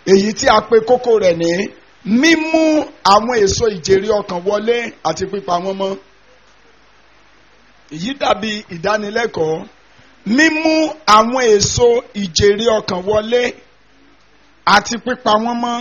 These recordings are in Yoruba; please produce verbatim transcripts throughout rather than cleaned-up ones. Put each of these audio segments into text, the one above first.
èyí tí a pe kókó rẹ̀ ní mímú àwọn èso ìjèrè ọkàn wọlé àti pípa wọ́n mọ́. èyí dàbí ìdánilẹ́kọ̀ọ́ mímú àwọn èso ìjèrè ọkàn wọlé àti pípa wọ́n mọ́.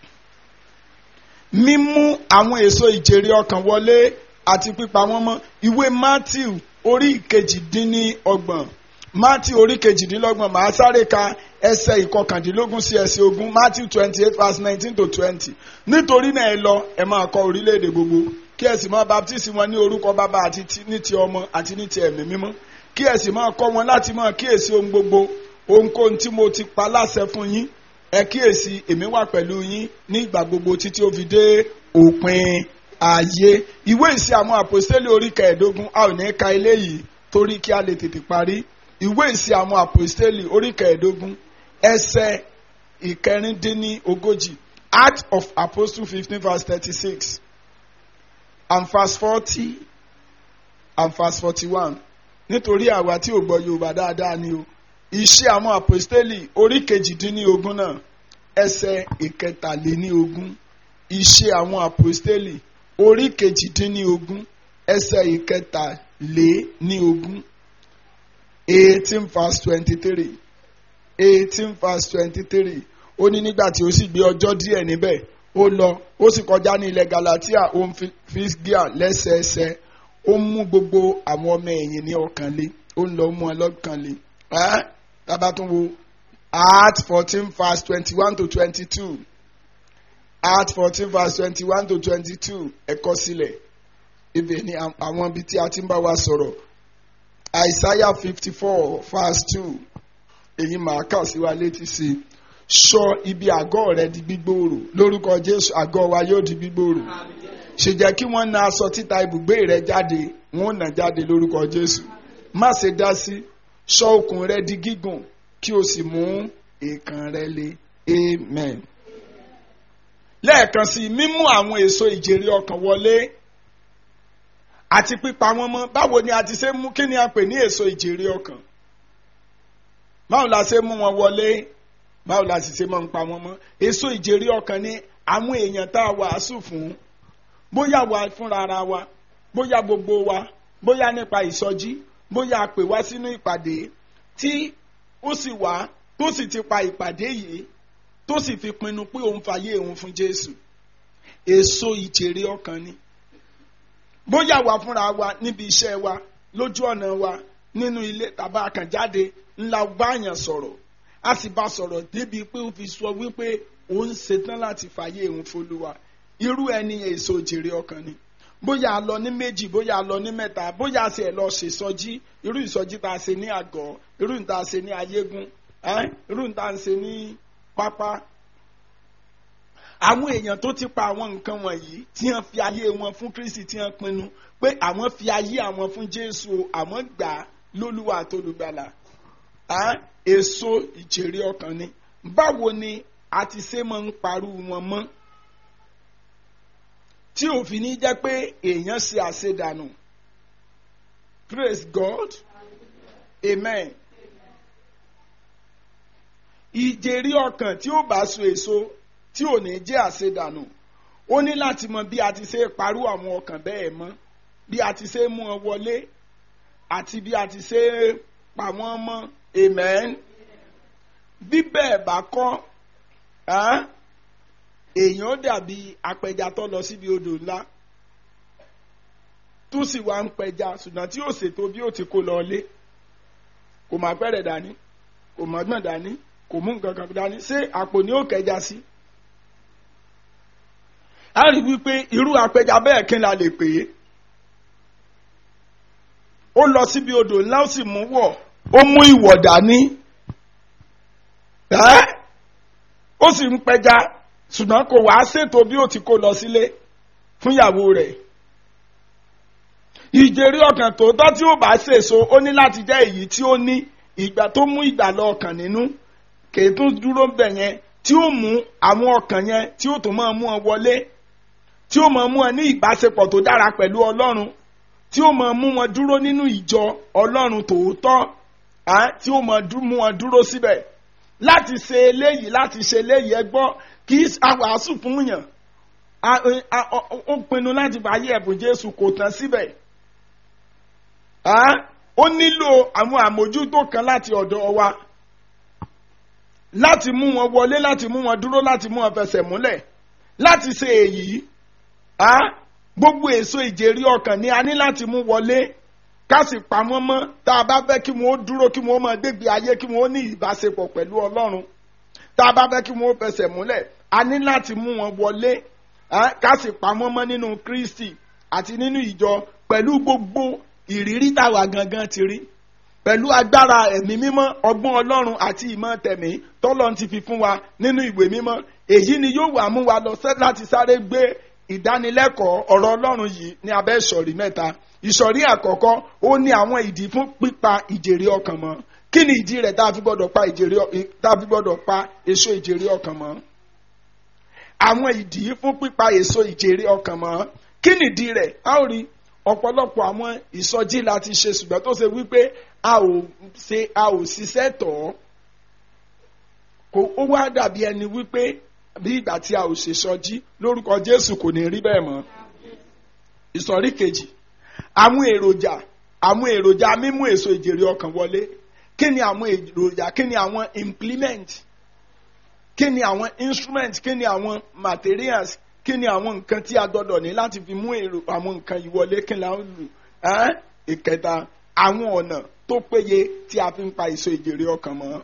mímú àwọn èso ìjèrè ọkàn wọlé àti pípa wọ́n mọ́. ìwé Matthew orí ìkejìdínlọ́gbọ̀n Matthew orí kejìdínlọ́gbọ̀n màá sáré ka ẹsẹ̀ ìkọkàndínlógún sí ẹsẹ̀ ogún Matthew twenty eight verse nineteen to twenty. nítorí náà ẹ lọ ẹ máa kọ orílẹ̀-èdè gbogbo kí ẹ sì máa baptisi wọn ní orúkọ bàbá àti ní ti ọmọ àti ní ti ẹ̀mí mímọ́ kí ẹ sì máa kọ́ wọn láti máa kíyèsí ohun gbogbo ohunkóhun tí mo ti pa láṣẹ fún yín ẹ kíyèsí èmi wà pẹ̀lú yín ní ìgbà gbogbo títí ó fi dé òpin ayé. ìwé ìṣe àwọn àpòstélì orí kẹẹ̀ẹ́dógún a ò ní ka eléyìí torí kí a lè tètè parí. ìwé ìṣe àwọn àpòstélì orí kẹẹ̀ẹ́dógún ẹsẹ̀ ìkẹrìndínlógójì Acts of Apostles fifteen verse thirty-six and verse forty and verse forty-one. nítorí àwa tí ò gbọ́ Yorùbá dáadáa ni o. Iṣẹ́ àwọn àpòstélì orí kejìdínlógún náà ẹsẹ̀ ìkẹtàléníogún. Iṣẹ́ àwọn àpòstélì orí kejìdínlógún ẹsẹ̀ ìkẹtàléníogún. eighteen verse twenty-three eighteen verse twenty-three ó ní nígbà tí ó sì gbé ọjọ́ díẹ̀ níbẹ̀ ó lọ ó sì kọjá ní ilẹ̀ Galatia ó ń Físígíà lẹ́sẹẹsẹ ó mú gbogbo àwọn ọmọ ẹ̀yìn ní ọkàn lé ó ń lọ mú ẹ lọ́kàn lé. tábà tún wo Acts fourteen verse twenty-one to twenty-two Acts fourteen verse twenty-one to twenty-two ẹ kọ sílẹ̀ ibẹ̀ ni àwọn ibi tí a ti ń bá wa sọ̀rọ̀. Isaiah fifty-four verse two èyí màá kà sí wa létí sí i. Sọ ibi àgọ́ rẹ di gbígbòòrò lórúkọ Jésù àgọ́ wa yóò di gbígbòòrò. Ṣe jẹ́ kí wọ́n na aṣọ títa ibùgbé rẹ jáde wọ́n nà jáde lórúkọ Jésù. Má ṣe dá sí. Sọ okùn rẹ di gígùn kí o sì mú èèkàn rẹ le. Amen. Lẹ́ẹ̀kan sí mímú àwọn èso ìjèrè ọkàn wọlé àti pípa wọn mọ́. Báwo ni a ti ṣe mú kí ni a pè ní èso ìjèrè ọkàn? Báwo la ṣe mú wọn wọlé? Báwo la sì ṣe máa ń pa wọn mọ́? Èso ìjèrè ọkàn ni àwọn èèyàn tá a wàásù fún, bóyá wa fúnra ara wa, bóyá gbogbo wa, bóyá nípa ìsọjí, bóyá a pè wá sínú ìpàdé tí ó sì wá tó sì ti pa ìpàdé yìí tó sì fi pinnu pé òun fàyè òun fún Jésù. Èso ìjèrè ọkàn ni. Bóyá wa fúnra wa níbi iṣẹ́ wa, lójú ọ̀nà wa, nínú ilé tàbí àkànjáde ńlá báyàn sọ̀rọ̀ a sì bá sọ̀rọ̀ débi pé ó fi sọ wípé òun ṣetán láti fàyè òun f'Olúwa. Irú ẹni èso ìjèrè ọkàn ni. Bóyá a lọ ní méjì, bóyá a lọ ní mẹ́ta, bóyá a sì ẹ̀ lọ ṣe ìsọjí, irú ìsọjí tá a ṣe ní àgọ́, irú ìta ṣe ní ayégún, irú ìta ṣe ní pápá. Àwọn èèyàn tó ti pa àwọn nǹkan wọ̀nyí tí wọ́n fi ayé wọn fún Kristi tí wọ́n pinnu pé àwọn fi ayé àwọn fún Jésù àwọn gbà á lólúwa àtolùgbàlà. Èso ìjèrè ọkàn ni. Báwo ni a ti ṣe máa ń parú wọn mọ́ tí òfin ní jẹ́ pé èèyàn ṣe àṣedànù? Praise God. Amen. Ìjèrè ọkàn tí ó bá so èso tí ò ní jẹ́ àṣedànù ó ní láti mọ bí a ti ṣe parú àwọn ọkàn bẹ́ẹ̀ mọ́, bí a ti ṣe mú wọn wọlé àti bí a ti ṣe pa wọ́n mọ́. Amen. Bí bẹ́ẹ̀ bá kọ́ èèyàn dàbí apẹja tó lọ síbi odò ńlá tó sì wá ń pẹja ṣùgbọ́n tí ó ṣètò bí ó ti kó lọ lé, kò má pẹ́rẹ̀ dání, kò má gbọ̀n dání, kò mú nǹkan kan dání, ṣé àpò ni ó kẹja sí? A rí wípé irú apẹja bẹ́ẹ̀ kí n la lè pè é. Ó lọ síbi odò ńlá ó sì mú wọ̀, ó mú ìwọ̀ dání, ó sì ń pẹja ṣùgbọ́n kò wá ṣètò bí ó ti kó lọ sílé fún ìyàwó rẹ̀. Ìjèrè ọkàn tòótọ́ tí ó bá ṣèso ó ní láti jẹ́ èyí tí ó ní ìgbà tó mú ìgbàlà ọkàn nínú, kèé tún dúró bẹ̀ yẹn, tí ó mú àwọn ọkàn yẹn tí ó tún máa mú ọ wọlé, tí ó máa mú ọ ní ìbáṣepọ̀ tó dára pẹ̀lú Ọlọ́run, tí ó máa mú wọn dúró nínú ìjọ Ọlọ́run tòótọ́, tí ó máa mú wọn dúró síbẹ̀. láti ṣe eléyìí láti ṣe eléyìí ẹ gbọ́ kì í àwàásù fún yàn ó pinnu láti fàyè ẹ̀bùn Jésù kò tán síbẹ̀ ó nílò àwọn àmójútó kan láti ọ̀dọ̀ wa láti mú wọn wọlé láti mú wọn dúró láti mú wọn fẹsẹ̀ múlẹ̀ láti ṣe èyí gbogbo èso ìjèrè ọkàn ni a ní láti mú wọlé ká sì pa wọ́n mọ́ tá a bá fẹ́ kí wọ́n dúró kí wọ́n máa gbégbé ayé kí wọ́n ní ìbáṣepọ̀ pẹ̀lú Ọlọ́run tá a bá fẹ́ kí wọ́n fẹsẹ̀ múlẹ̀ a ní láti mú wọn wọlé ká sì pa wọ́n mọ́ nínú Kristi àti nínú ìjọ pẹ̀lú gbogbo ìrírí táwa gangan ti rí pẹ̀lú agbára ẹ̀mí mímọ́ ọgbọ́n Ọlọ́run àti ìmọ̀ tẹ̀mí tọ́lọ́run ti fi fún wa nínú ìwé mímọ́ èyí ni yóò wá mú wa lọ láti sáré gbé ìdánilẹ́kọ̀ọ́ ọ̀rọ̀ Ọlọ́run yìí ní abẹ́ ìsọ̀rí mẹ́ta ìsọ̀rí àkọ́kọ́ ó ní àwọn ìdí fún pípa ìjèrè ọkàn mọ́ kí ni ìdí rẹ̀ tá a fi gbọ́dọ̀ pa ìjèrè tá a fi gbọ́dọ̀ pa èso ìjèrè ọkàn mọ́ àwọn ìdí fún pípa èso ìjèrè ọkàn mọ́ kí ni ìdí rẹ̀ a ó rí ọ̀pọ̀lọpọ̀ àwọn ìsọjí láti ṣe ṣùgbọ́n tó ṣe wípé a ò ṣe a ò ṣiṣẹ́ tọ̀ kó ó wá dàbí ẹni wípé bí ìgbà tí a ò ṣe sọjí lórúkọ Jésù kò ní rí bẹ́ẹ̀ mọ́ ìsọ̀rí kejì àwọn èròjà àwọn èròjà mímú èso ìjèrè ọkàn wọlé kí ni àwọn èròjà kí ni àwọn implement kí ni àwọn instrument kí ni àwọn materials kí ni àwọn nǹkan tí a gbọdọ̀ ní láti fi mú èrò àwọn nǹkan yìí wọlé kí ni a ń lò ìkẹta àwọn ọ̀nà tó péye tí a fi ń pa èso ìjèrè ọkàn mọ́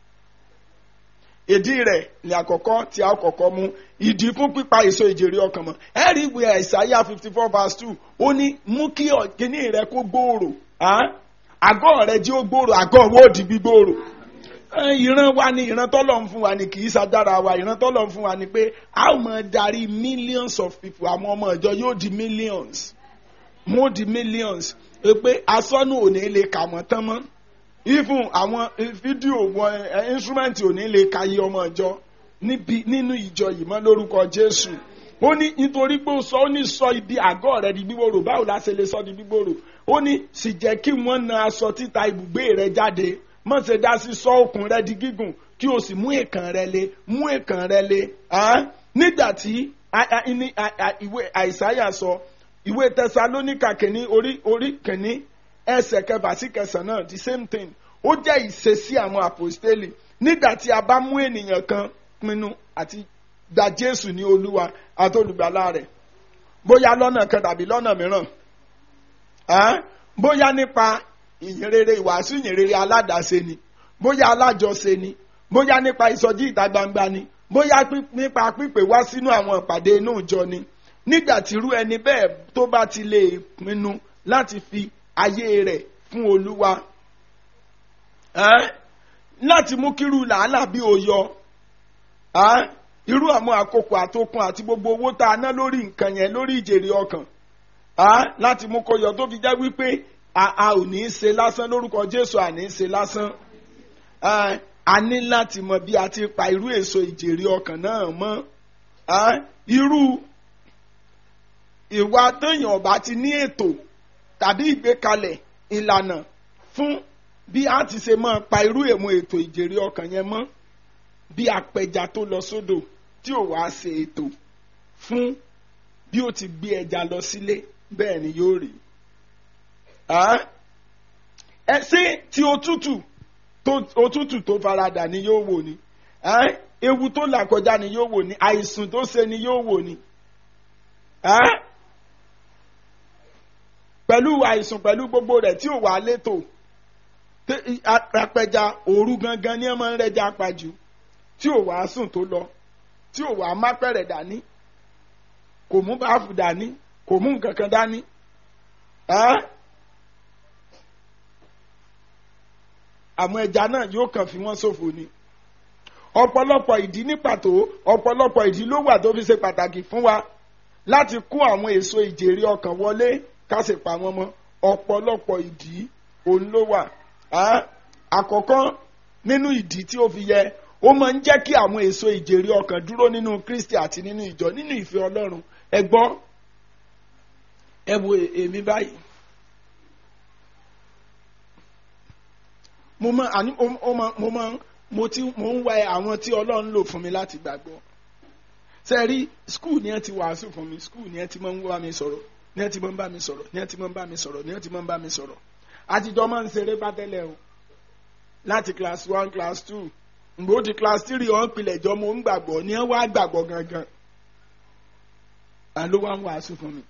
ìdí rẹ̀ ní àkọ́kọ́ tí a kọ́kọ́ mú ìdí fún pípa èso ìjèrè ọkàn mọ́ ẹ rí ìwé Àìsáyà fifty four verse two ó ní mú kí kíní rẹ kó gbòòrò àgọ́ rẹ jí ó gbòòrò àgọ́ wo di gbígbòòrò ìran wa ni ìran tọ́lọ̀ ń fún wa ni kì í ṣàdára wa ìran tọ́lọ̀ ń fún wa ni pé a ó máa darí millions of people àwọn ọmọ ìjọ yóò di millions mo di millions pé asọ́nù ò ní lè kà wọ́n tán mọ́ even àwọn fídíò wọn instrument ò ní lè ka iye ọmọ ìjọ níbi nínú ìjọ yìí mọ́ lórúkọ Jésù ó ní nítorí pé ó sọ ó ní sọ ibi àgọ́ rẹ di gbígbòòrò báwo la ṣe lè sọ di gbígbòòrò ó ní sì jẹ́ kí wọ́n na aṣọ títa ibùgbé rẹ jáde má ṣe dá sí sọ okùn rẹ di gígùn kí o sì mú èèkàn rẹ le mú èèkàn rẹ le nígbà tí ìwé Àìsáyà sọ ìwé Tẹsalóníkà kìíní orí orí kìíní ẹsẹ̀ kẹfà sí kẹsàn náà the same thing ó jẹ́ ìṣesí àwọn àpòstélì nígbà tí a bá mú ènìyàn kan pinnu àti gba Jésù ní Olúwa àti olùgbàlà rẹ̀ bóyá lọ́nà kan tàbí lọ́nà mìíràn bóyá nípa ìyìnrere ìwàásù ìyìnrere aládàáṣe ni bóyá alájọṣe ni bóyá nípa ìsọjí ìta gbangba ni bóyá nípa pípè wá sínú àwọn ìpàdé inú ìjọ ni nígbà tí irú ẹni bẹ́ẹ̀ tó bá ti lè pinnu láti fi ayé rẹ̀ fún Olúwa láti mú kírú làálàá bí òyọ irú àwọn àkókò àtòkùn àti gbogbo owó tá a ná lórí nǹkan yẹn lórí ìjèrè ọkàn láti mú kó yọ tó fi jẹ́ wípé a ò ní í ṣe lásán lórúkọ Jésù à ní í ṣe lásán a ní láti mọ bí a ti pa irú èso ìjèrè ọkàn náà mọ́ irú ìwà téèyàn ọba ti ní ètò tàbí ìgbékalẹ̀ ìlànà fún bí a ti ṣe máa pa irú èmo ètò ìjèrè ọkàn yẹn mọ́ bí apẹja tó lọ sódò tí ò wá ṣe ètò fún bí ó ti gbé ẹja lọ sílé bẹ́ẹ̀ ni yóò rí ẹ ṣé tí òtútù tó òtútù tó faradà ni yóò wò ni ewu tó là kọjá ni yóò wò ni àìsàn tó ṣe ni yóò wò ni pẹ̀lú àìsàn pẹ̀lú gbogbo rẹ̀ tí ò wá létò apẹja òru gangan ni ẹ máa ń rẹja apajù tí ò wá sùn tó lọ tí ò wá mápẹ̀rẹ̀ dání kò mú báàfù dání kò mú nǹkan kan dání àwọn ẹja náà yóò kàn fi wọ́n ṣòfò ni ọ̀pọ̀lọpọ̀ ìdí ní pàtó ọ̀pọ̀lọpọ̀ ìdí ló wà tó fi ṣe pàtàkì fún wa láti kó àwọn èso ìjèrè ọkàn wọlé ká sì pa wọ́n mọ́ ọ̀pọ̀lọpọ̀ ìdí òun ló wà àkọ́kọ́ nínú ìdí tí ó fi yẹ ó máa ń jẹ́ kí àwọn èso ìjèrè ọkàn dúró nínú Kristi àti nínú ìjọ nínú ìfẹ́ Ọlọ́run ẹ gbọ́ ẹ wo èmi báyìí mo máa àní mo máa mo máa mo ti mo ń wá àwọn tí Ọlọ́run lò fún mi láti gbàgbọ́. Sẹ́rí skul ni ẹ ti wàásù fún mi, skul ni ẹ ti máa ń wá mi sọ̀rọ̀, ni ẹ ti máa ń bá mi sọ̀rọ̀, ni ẹ ti máa ń bá mi sọ̀rọ̀, ni ẹ ti máa ń bá mi sọ̀rọ̀. Àtijọ́ máa ń ṣeré bá tẹ́lẹ̀ o. Láti class one, class two, ǹgbò di class three ọ̀hún pilẹ̀ jọ mo ń gbàgbọ́, ni ẹ wá gbàgbọ́ gangan. Àló wá ń wàásù fún mi.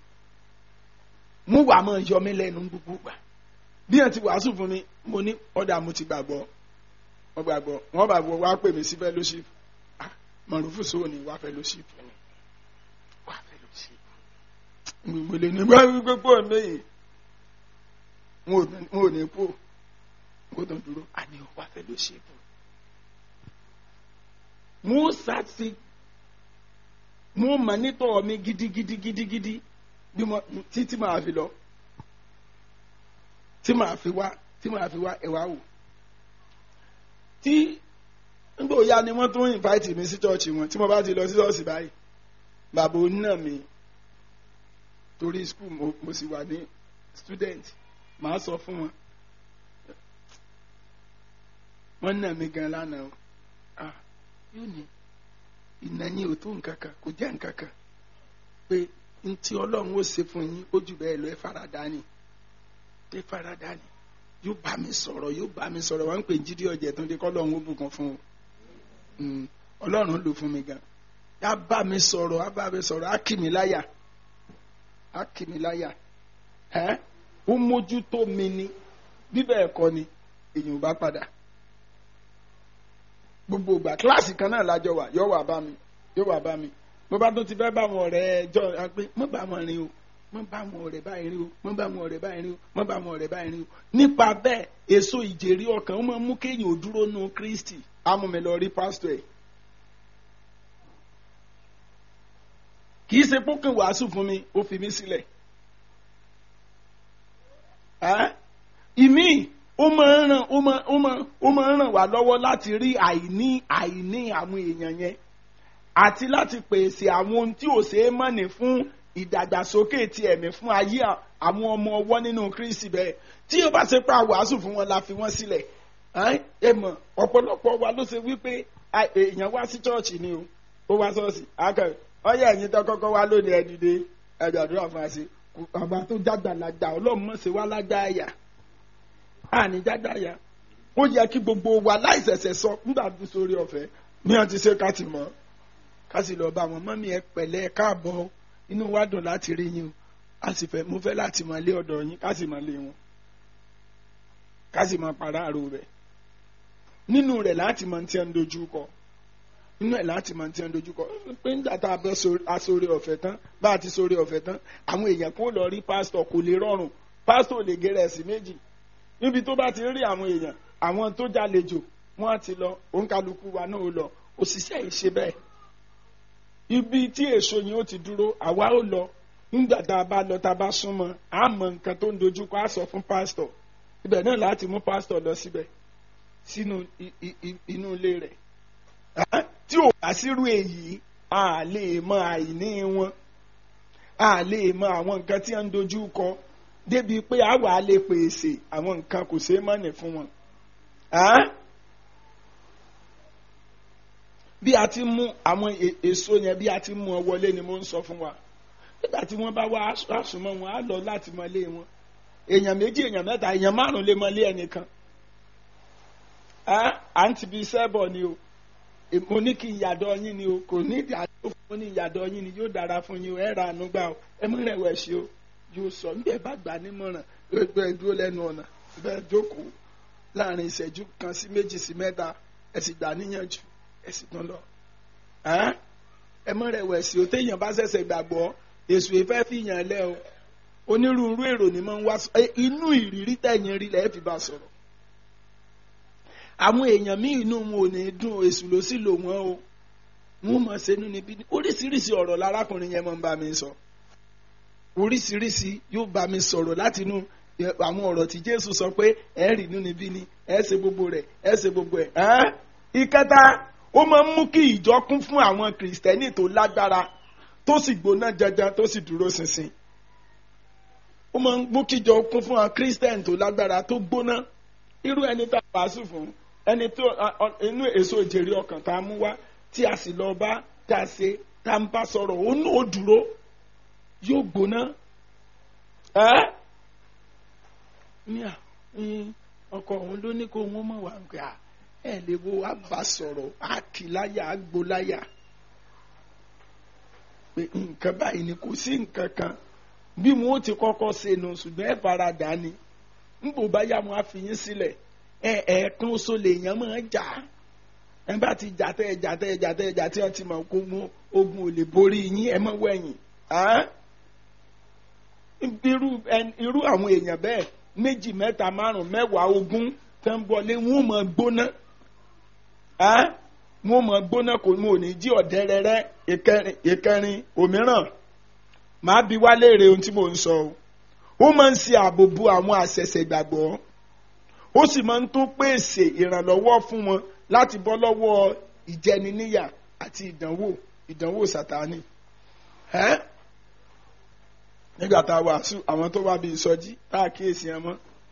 Mú wàá máa yọ mí lẹ́nu gbogbo gbà. Bí ẹ ti wàásù fún mi, mo ní ọ̀dà mo ti gbàgbọ́. Wọ́n gbàgbọ́, wọ́n gbàgbọ́ wá pè mí sí fellowship. Mọ̀rúfù sóò ní wá fellowship ni. Wá fellowship. Mo lè ní bá wí pé pọ̀ mí. N ò ní pò. N kò tán dúró. A ní wá fellowship. Mo sàtì. Mo mọ̀ nítọ̀ mi gidigidi gidigidi. Bí mo títí máa fi lọ. Tí máa fi wá. Tí máa fi wá ẹ̀wá wò. Tí nígbà òya ni wọ́n tún invite mi sí chọ́ọ̀chì wọn tí mo bá ti lọ sí ṣọ́ọ̀ṣì báyìí bàbá oníná mi torí school mo, mo sì wà ní student màá sọ fún wọn wọ́n nà mí gan lánàá o ah yóò ní ìnáyìn ò tó nǹkan kan kò jẹ́ nǹkan kan pé ntí Ọlọ́run ó ṣe fún yín ó jù bẹ́ẹ̀ lọ ẹ faradà ni ẹ faradà ni yóò bá mi sọ̀rọ̀ yóò bá mi sọ̀rọ̀ wọ́n ń pè Jídé Ọ̀jẹ̀túndé kọ́ lọ́run ó bùkún fún o. Ọlọ́run lò fún mi gan á bá mi sọ̀rọ̀ á bá mi sọ̀rọ̀ á kì mí láyà á kì mí láyà ẹ́ ó mójútó mi ni bíbẹ̀ ẹ̀kọ́ ni èyàn ò bá padà gbogbo ìgbà kíláàsì kan náà lájọ wà yóò wà bá mi yóò wà bá mi mo bá tó ti fẹ́ bá wọn ọ̀rẹ́ ẹjọ́ pé mo bá wọn rìn o mo bá wọn ọ̀rẹ́ báyìí rí o mo bá wọn ọ̀rẹ́ báyìí rí o mo bá wọn ọ̀rẹ́ báyìí rí o nípa bẹ́ẹ̀ èso ìjèrè ọkàn ó máa mú kéèyàn ò dúró nù Kristi àmọ́ mi lọ rí pásítọ̀ ẹ̀ kì í ṣe pókè wàásù fún mi ó fi mí sílẹ̀ ìmí ó máa ń ràn ó máa ó máa ó máa ń ràn wá lọ́wọ́ láti rí àìní àìní àwọn èèyàn yẹn àti láti pèsè àwọn ohun tí ò ṣeé mọ̀nì fún ìdàgbàsókè ti ẹ̀mí fún ayé àwọn ọmọ ọwọ́ nínú Kristi bẹ́ẹ̀ tí ó bá ṣe pé àwàásù fún wọn la fi wọ́n sílẹ̀ ẹ mọ̀ ọ̀pọ̀lọpọ̀ wa ló ṣe wípé èèyàn wá sí chọ́ọ̀chì ni o ó wá ṣọ́ọ̀ṣì akẹ́ ọyẹ ẹ̀yin tó kọ́kọ́ wá lónìí ẹ dìde ẹ gbàdúrà fún wa sí bàbá tó jágbàlagbà Ọlọ́run mọ̀ sí wa lágbá àyà àní jágbá àyà ó yẹ kí gbogbo wa láìṣẹ̀ṣẹ̀ sọ nígbà tó sórí ọ̀fẹ́ ní wọn ti ṣe ká ti mọ̀ ká sì lọ bá wọn mọ́mí ẹ pẹ̀lẹ́ ẹ káàbọ̀ inú wa dùn láti rí yín o a sì fẹ́ mo fẹ́ láti máa lé ọ̀dọ̀ yín ká sì máa lé wọn ká sì máa pàráàrò rẹ̀ nínú rẹ̀ láti máa ti ń dojú kọ nínú ẹ̀ láti máa ti ń dojú kọ pé nígbà tá a bẹ́ aṣọ́rẹ́ ọ̀fẹ́ tán bá a ti ṣọ́rẹ́ ọ̀fẹ́ tán àwọn èèyàn kó lọ rí pásítọ̀ kò lè rọrùn pásítọ̀ lè gé rẹ̀ sí méjì níbi tó bá ti rí àwọn èèyàn àwọn tó jálejò wọ́n ti lọ òǹkàlùkù wa náà ó lọ òṣìṣẹ́ yìí ṣe bẹ́ẹ̀ ibi tí èso yẹn ó ti dúró àwa ó lọ nígbà tá a bá lọ tá a bá súnmọ́ a mọ nǹkan tó ń dojú kọ á sọ fún pásítọ̀ ibẹ̀ náà láti mú pásítọ̀ lọ síbẹ̀ sínú inú ilé rẹ̀ tí ò bá sírú èyí a lè mọ àìní wọn a lè mọ àwọn nǹkan tí wọ́n ń dojú kọ débi pé a wà á lè pèsè àwọn nǹkan kò ṣeé mọ̀nì fún wọn. bí a ti mú àwọn èso yẹn bí a ti mú ọ wọlé ni mo ń sọ fún wa nígbà tí wọ́n bá wá àsùnmọ́ wọn á lọ láti mọlé wọn èèyàn méjì èèyàn mẹ́ta èèyàn márùn lè mọlé ẹnìkan à ń ti bí sẹ́bọ̀ ni o mo ní kí ìyàdọ̀ yín ni o kò ní ìyàdọ̀ fún ní ìyàdọ̀ yín ni yóò dára fún yín o ẹ ra àánú gbà o ẹ mú rẹ̀wẹ̀sì o yóò sọ níbi ẹ bá gbà nímọ̀ràn gbogbo ẹ dúró lẹ́nu ọ̀nà bẹ́ẹ̀ jókòó láàrin ìṣẹ́jú kan sí méjì sí mẹ́ta ẹ sì gbà níyànjú ẹ sì tán lọ ẹ mú rẹ̀wẹ̀sì o téèyàn bá ṣẹ̀ṣẹ̀ gbàgbọ́ èso ìfẹ́ fìyàn lẹ́ o onírúurú èrò ni máa ń wá inú ìrírí tẹ̀yìn rí lẹ́ẹ̀ fi bá sọ̀rọ̀ àwọn èèyàn míì inú wọn ò ní dùn èṣù ló sì lò wọ́n o wọ́n mọ̀ sẹ́nu níbí oríṣiríṣi ọ̀rọ̀ lárákùnrin yẹn máa ń bá mi sọ oríṣiríṣi yóò bá mi sọ̀rọ̀ láti inú àwọn ọ̀rọ̀ tí Jésù sọ pé ẹ rí inú níbí ni ẹ ṣe gbogbo rẹ̀ ẹ ṣe gbogbo ẹ̀ ìkẹta ó máa ń mú kí ìjọ kún fún àwọn kìrìsìtẹ́nì tó lágbára tó sì gbóná janjan tó sì dúró ṣinṣin ó máa ń mú kíjọ kún fún àwọn kìrìsìtẹ́nì tó lágbára tó gbóná irú ẹni tá a wàásù fún ẹni tó inú èso ìjèrè ọkàn tá a mú wá tí a sì lọ bá tá a ṣe tá a ń bá sọ̀rọ̀ ó ní ó dúró yóò gbóná ẹ́ ní à ọkọ òun ló ní kó wọn mọ̀ wá gbà ẹ lè wo wá bá sọ̀rọ̀ á kì láyà á gbó láyà pé nǹkan báyìí ni kò sí nǹkan kan bí wọn ó ti kọ́kọ́ ṣe nù ṣùgbọ́n ẹ fara dà ní nígbò bá yá wọn á fi yín sílẹ̀ ẹ ẹ̀ẹ̀kan oṣù lèèyàn máa ń jà ẹ bá ti jà tẹ́ ẹ jà tẹ́ ẹ jà tẹ́ ẹ jà tí wọ́n ti mọ̀ kó mú ogun ò lè borí yín ẹ mọ̀ wẹ̀yìn irú irú àwọn èèyàn bẹ́ẹ̀ méjì mẹ́ta márùn mẹ́wàá ogún tó ń bọ̀lé wọn ò mọ̀ gbóná wọn ò mọ̀ gbóná kò mọ̀ ò ní jí ọ̀dẹ́rẹ́rẹ́ ìkẹrin òmíràn màá bi wá léèrè ohun tí mò ń sọ o ó máa ń ṣe ààbò bo àwọn àṣẹ̀ṣẹ̀ ìgbàgbọ́ ó sì máa ń tún pèsè ìrànlọ́wọ́ fún wọn láti bọ́ lọ́wọ́ ìjẹniníyà àti ìdánwò ìdánwò sàtánì nígbà tá a wàásù àwọn tó wá bí ìsọjí tá a kíyèsí ẹ mọ́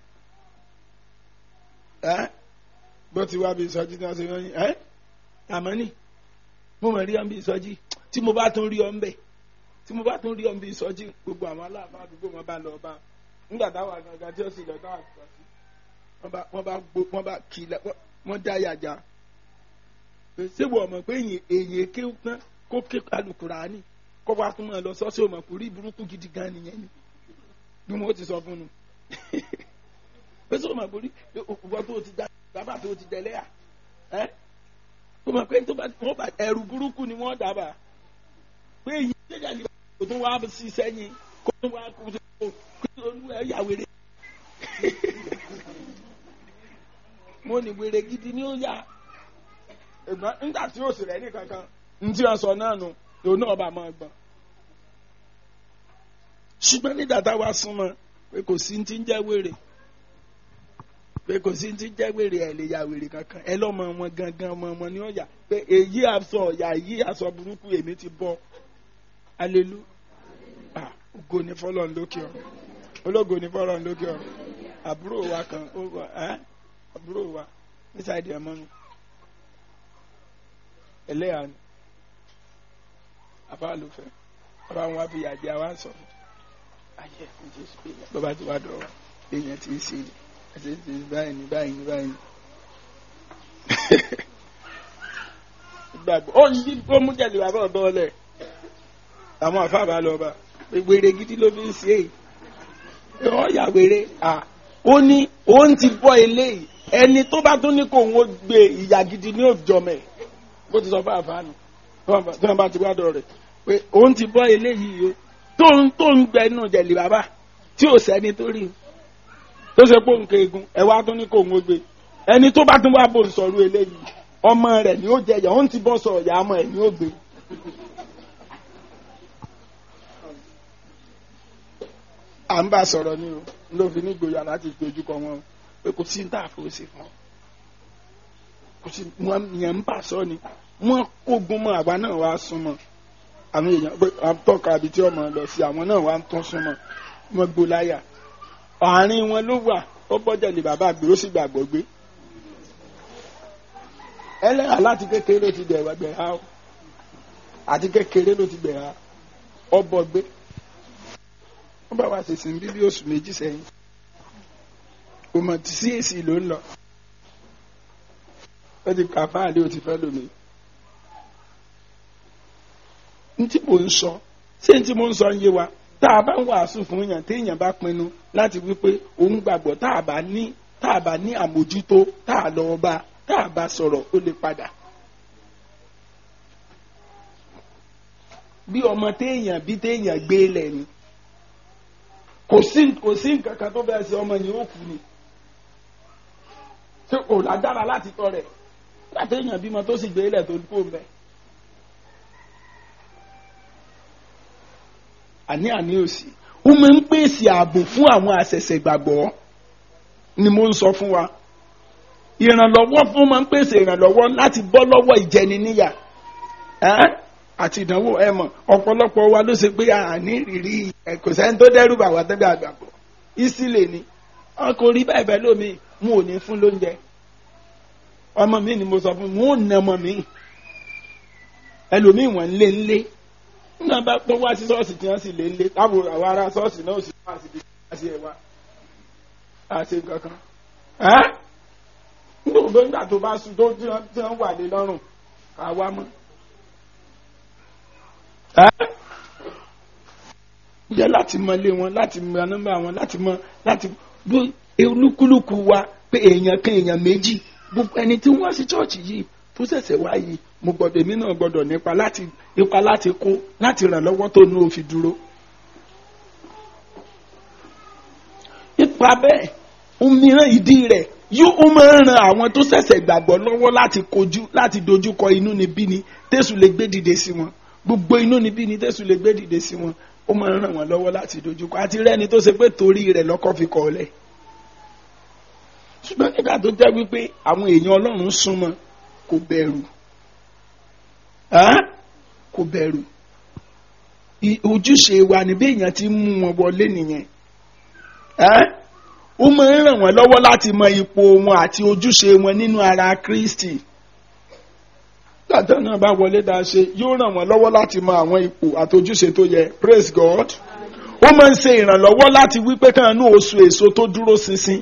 bó ti wá bí ìsọjí tí wọ́n ṣe wọ́n yín àmọ́ ní mo mọ̀ rí ọ́n bí ìsọjí tí mo bá tún rí ọ́n bẹ̀ tí mo bá tún rí ọ́n bí ìsọjí gbogbo àwọn aláàbá àdúgbò wọn bá lọ bá nígbà táwọn àgbàgbà tí ó sì lọ táwọn àgbà sí wọ́n bá gbó wọ́n bá kìlẹ̀ wọ́n dá yàjà ṣé wọ́n mọ̀ pé èyí kéwù tán kó ké Al-Kùránì kó wá tún máa lọ sọ́sí òmò kò rí burúkú gidi gan nìyẹn ni bí mo ti sọ fún un pé sọ ma kò rí òkùnkùn tó ti dá bàbá tó ti dẹ̀lẹ́yà ẹ́ kó mọ̀ pé tó bá ẹ̀rù burúkú ni wọ́n dábàá pé èyí jẹ́jà ní kò tó wá sí sẹ́yìn kó tó wá kó tó olúwa ẹ̀yà wèrè mo ní wèrè gidi ni ó yà ẹ̀gbọ́n nígbà tí ó sì rẹ̀ ní kankan ní tí wọ́n sọ náà nù yóò náà bá máa gbọ́n ṣùgbọ́n nígbà táwa súnmọ́ pé kò sí ti ń jẹ́ wèrè pé kò sí ti ń jẹ́ wèrè ẹ̀ lè ya wèrè kankan ẹ lọ́mọ wọn gangan ọmọ wọn ni ó yà pé èyí aṣọ ọ̀yà yìí aṣọ burúkú èmi ti bọ́ alelu ah ògo ni fọlọ́n lókè ọ̀run ológo ni fọlọ́n lókè ọ̀run àbúrò wa kan ó wà ẹ́ àbúrò wa nísàdì ẹ̀ mọ́ mi ẹlẹ́yà ni àbá ló fẹ́ ọba wọn wá fi yàjẹ́ àwa sọ ayé fún Jésù pé bàbá tí wàá dọ̀rọ̀ èèyàn ti ń ṣe ẹsẹ̀ ti báyìí ní báyìí ní báyìí ní. gbàgbọ́ ó yí ó mú jẹ̀lẹ̀ bàbá ọ̀dọ́ ọ̀lẹ̀ àwọn àfáàbà lọ bá wèrè gidi ló fi ń ṣe é wọ́n yà wèrè à ó ní òun ti bọ́ eléyìí ẹni tó bá tún ní kó òun ó gbé ìyà gidi ní òjọ́mẹ̀ bó ti sọ fún àfáàní tí wọ́n bá ti wá dọ̀ rẹ̀ pé òun ti bọ́ eléyìí o tó ń tó ń gbẹ nù jẹ̀lì bàbá tí ò sẹ́ni tó rí tó ṣe pé òun keegun ẹ wá tún ní kó òun ó gbé ẹni tó bá tún wá bò ń sọ̀rọ̀ eléyìí ọmọ rẹ̀ ni ó jẹyà òun ti bọ́ sọ̀rọ̀ ìyá ọmọ ẹ̀ ni ó gbé. à ń bá sọ̀rọ̀ ni o ló fi ní gbòòyà láti dojú kọ wọn pé kò sí ní tá a fò sí fún ọ kò sí wọn yẹn ń bà sọ ni wọn kógun mọ́ àgbà náà wá súnmọ́ àwọn èèyàn pé àtọ́ka àbí tí ọmọ lọ sí àwọn náà wá ń tún súnmọ́ wọn gbó láyà àárín wọn ló wà ó gbọ́dọ̀ lè bàbá àgbèrò sì gbàgbọ́ gbé ẹlẹ́yà láti kékeré ló ti gbẹ̀ ha àti kékeré ló ti gbẹ̀ ha ọbọ̀ gbé wọ́n bá wá ṣèṣì ń bí bí oṣù méjì sẹ́yìn kò mọ̀ tí sí èsì ló ń lọ ó ti kà fáàlì ó ti fẹ́ lómi. ntí mò ń sọ ṣé ntí mò ń sọ ń yé wa tá a bá ń wàásù fún yàn téèyàn bá pinnu láti wípé òun gbàgbọ́ tá a bá ní tá a bá ní àmójútó tá a lọ bá tá a bá sọ̀rọ̀ ó lè padà. bí ọmọ téèyàn bí téèyàn gbé lẹ̀ ni kò sí kò sí nǹkan kan tó bẹ́ẹ̀ ṣe ọmọ yẹn ó kú ni ṣé kò lágbára láti tọ́ rẹ̀ láti èèyàn bímọ tó sì gbé lẹ̀ tó kó mẹ́. àní àní òsì ó máa ń pèsè ààbò fún àwọn àṣẹ̀ṣẹ̀ gbàgbọ́ ni mo ń sọ fún wa ìrànlọ́wọ́ fún máa ń pèsè ìrànlọ́wọ́ láti bọ́ lọ́wọ́ ìjẹniníyà àti ìdánwò ẹ mọ̀ ọ̀pọ̀lọpọ̀ wa ló ṣe pé àní ìrírí kò sẹ́ni tó dẹ́rù bà wá tẹ́gbẹ́ àgbàgbọ́ ìsílẹ̀ ni wọn kò rí bẹ́ẹ̀ bẹ́ẹ̀ lómi mú ò ní fún lóúnjẹ ọmọ mi ni mo sọ fún wọn ò nà ọmọ mi ẹlòmíì wọ́n lé ńlé nígbà bá tó wá sí ṣọ́ọ̀ṣì tí wọ́n sì lé ńlé táwọn àwọn ará ṣọ́ọ̀ṣì náà sì wá sí ibi àti ẹ̀wà àti kankan ẹ́ nígbà nígbà tó bá sùn tó tí wọ́n wà lé lọ́rùn ká wá mọ́ ẹ́ jẹ́ láti mọ ilé wọn láti mọ nọ́mbà wọn láti mọ láti bó olúkúlùkù wa pé èèyàn kan èèyàn méjì gbogbo ẹni tí wọ́n sí ṣọ́ọ̀ṣì yìí tó ṣẹ̀ṣẹ̀ wá yìí mo gbọ́dọ̀ èmi náà gbọ́dọ̀ nípa láti ipa láti kó láti ràn lọ́wọ́ tó ní òfin dúró. Ipa bẹ́ẹ̀ òmíràn ìdí rẹ̀ yóò máa ń ran àwọn tó ṣẹ̀ṣẹ̀ gbàgbọ́ lọ́wọ́ láti kojú láti dojúkọ inúnibíni tẹ́sù lè gbé dìde sí wọn gbogbo inúnibíni tẹ́sù lè gbé dìde sí wọn ó máa ń ràn wọ́n lọ́wọ́ láti dojúkọ àti rẹ́ni tó ṣe pé torí rẹ̀ lọ́kọ́ fi kọ̀ ọ́ lẹ̀. Ṣùgbọ́n nígbà tó jẹ́ wípé àwọn èèyàn Ọlọ́run súnmọ́ kò bẹ̀rù kò bẹ̀rù ojúṣe wa ní bí èèyàn ti mú wọn wọlé nìyẹn ó máa ń ràn wọ́n lọ́wọ́ láti mọ ipò wọn àti ojúṣe wọn nínú ara Kristi gbàtọ́ náà bá wọlé dáa ṣe yóò ràn wọ́n lọ́wọ́ láti mọ àwọn ipò àti ojúṣe tó yẹ praise God ó máa ń ṣe ìrànlọ́wọ́ láti wípé káwọn náà oṣù èso tó dúró ṣinṣin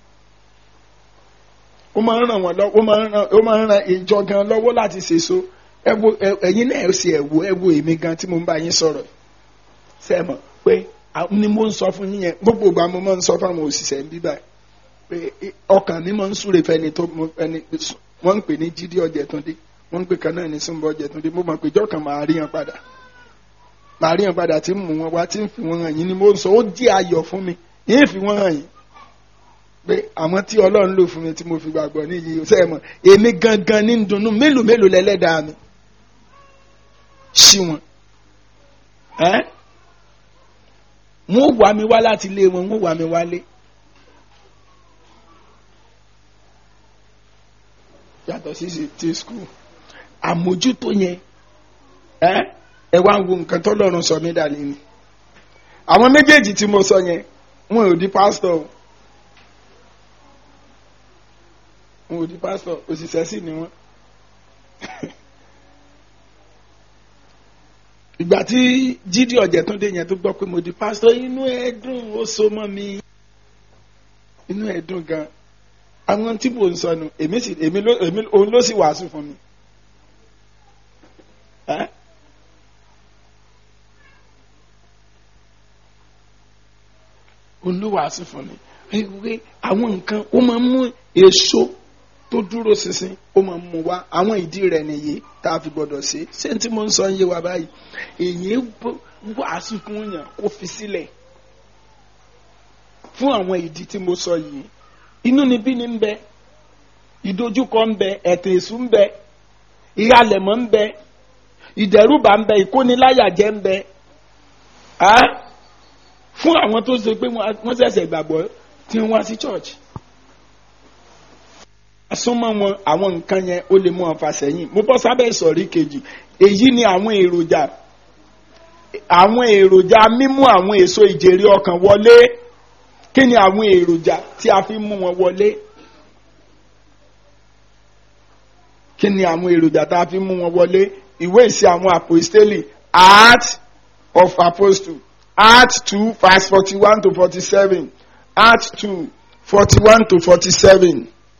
ó máa ń ràn wọ́n lọ́wọ́ ó máa ń ran ìjọ gan lọ́wọ́ láti ṣèso ẹ̀yin náà ṣe ẹ̀wò ẹ̀wò èmi gan tí mo ń bá yín sọ̀rọ̀ ṣe mọ̀ pé ni mo ń sọ fún yín yẹn gbogbo ìgbà mo máa ń sọ fún àwọn òṣìṣẹ́ ń bí báyìí pé ọkàn mi máa ń súre fẹ́ni tó ẹni wọ́n ń pè ní Jídé Ọ̀jẹ̀túndé wọ́n ń pè kan náà ní Súnbọ̀ Ọ̀jẹ̀túndé mo mọ̀ pé ìjọ kan máa rí yàn padà máa rí yàn padà tí mú wọn wá tí ń fi wọn hàn yín ni mo ń sọ ó jẹ́ ayọ̀ fún mi yín fi wọn hàn yín pé àwọn tí Ọlọ́run lò fún mi tí mo fi gbàgbọ́ níyì ṣe é mọ̀ èmi gangan ní dùnnú mélòó mélòó lẹ́lẹ́dàá mi sí wọn ẹ́ wọ́n wá mi wá láti ilé wọn wọ́n wá mi wálé yàtọ̀ sí ti skul àmójútó yẹn ẹ́ ẹ wá wo nǹkan tọ́lọ́run sọ mí dà lẹ́ni àwọn méjèèjì tí mo sọ yẹn wọn ò di pásítọ̀ wọn ò di pásítọ̀ òṣìṣẹ́ sì ni wọ́n. Ìgbà tí Jídé Ọ̀jẹ̀túndé yẹn tó gbọ́ pé mo di pásítọ̀ inú ẹ̀ dùn ó so mọ́ mi inú ẹ̀ dùn gan àwọn tí mò ń sọ nù èmi sì èmi ló èmi òun ló sì wàásù fún mi òun ló wàásù fún mi wípé àwọn nǹkan ó máa ń mú èso tó dúró ṣinṣin ó máa ń mú wá àwọn ìdí rẹ̀ nìyí tá a fi gbọdọ̀ ṣe ṣé tí mo ń sọ ń yé wa báyìí èyí wàásù fún yàn kó fi sílẹ̀ fún àwọn ìdí tí mo sọ yìí inúnibíni ń bẹ ìdojúkọ ń bẹ ẹ̀tàn èṣù ń bẹ ìhalẹ̀mọ́ ń bẹ ìdẹ̀rùbà ń bẹ ìkóniláyàjẹ ń bẹ fún àwọn tó ṣe pé wọ́n ṣẹ̀ṣẹ̀ gbàgbọ́ tí wọ́n wá sí church asọ́mọ́ wọn àwọn nǹkan yẹn ó lè mú wọn fà sẹ́yìn mo bọ́ sábẹ́ ìsọ̀rí kejì èyí ni àwọn èròjà àwọn èròjà mímú àwọn èso ìjèrè ọkàn wọlé kí ni àwọn èròjà tí a fi mú wọn wọlé kí ni àwọn èròjà tá a fi mú wọn wọlé ìwé ìṣe àwọn àpòstélì Acts of Apostles Acts two verse forty one to forty seven Acts two forty one to forty seven.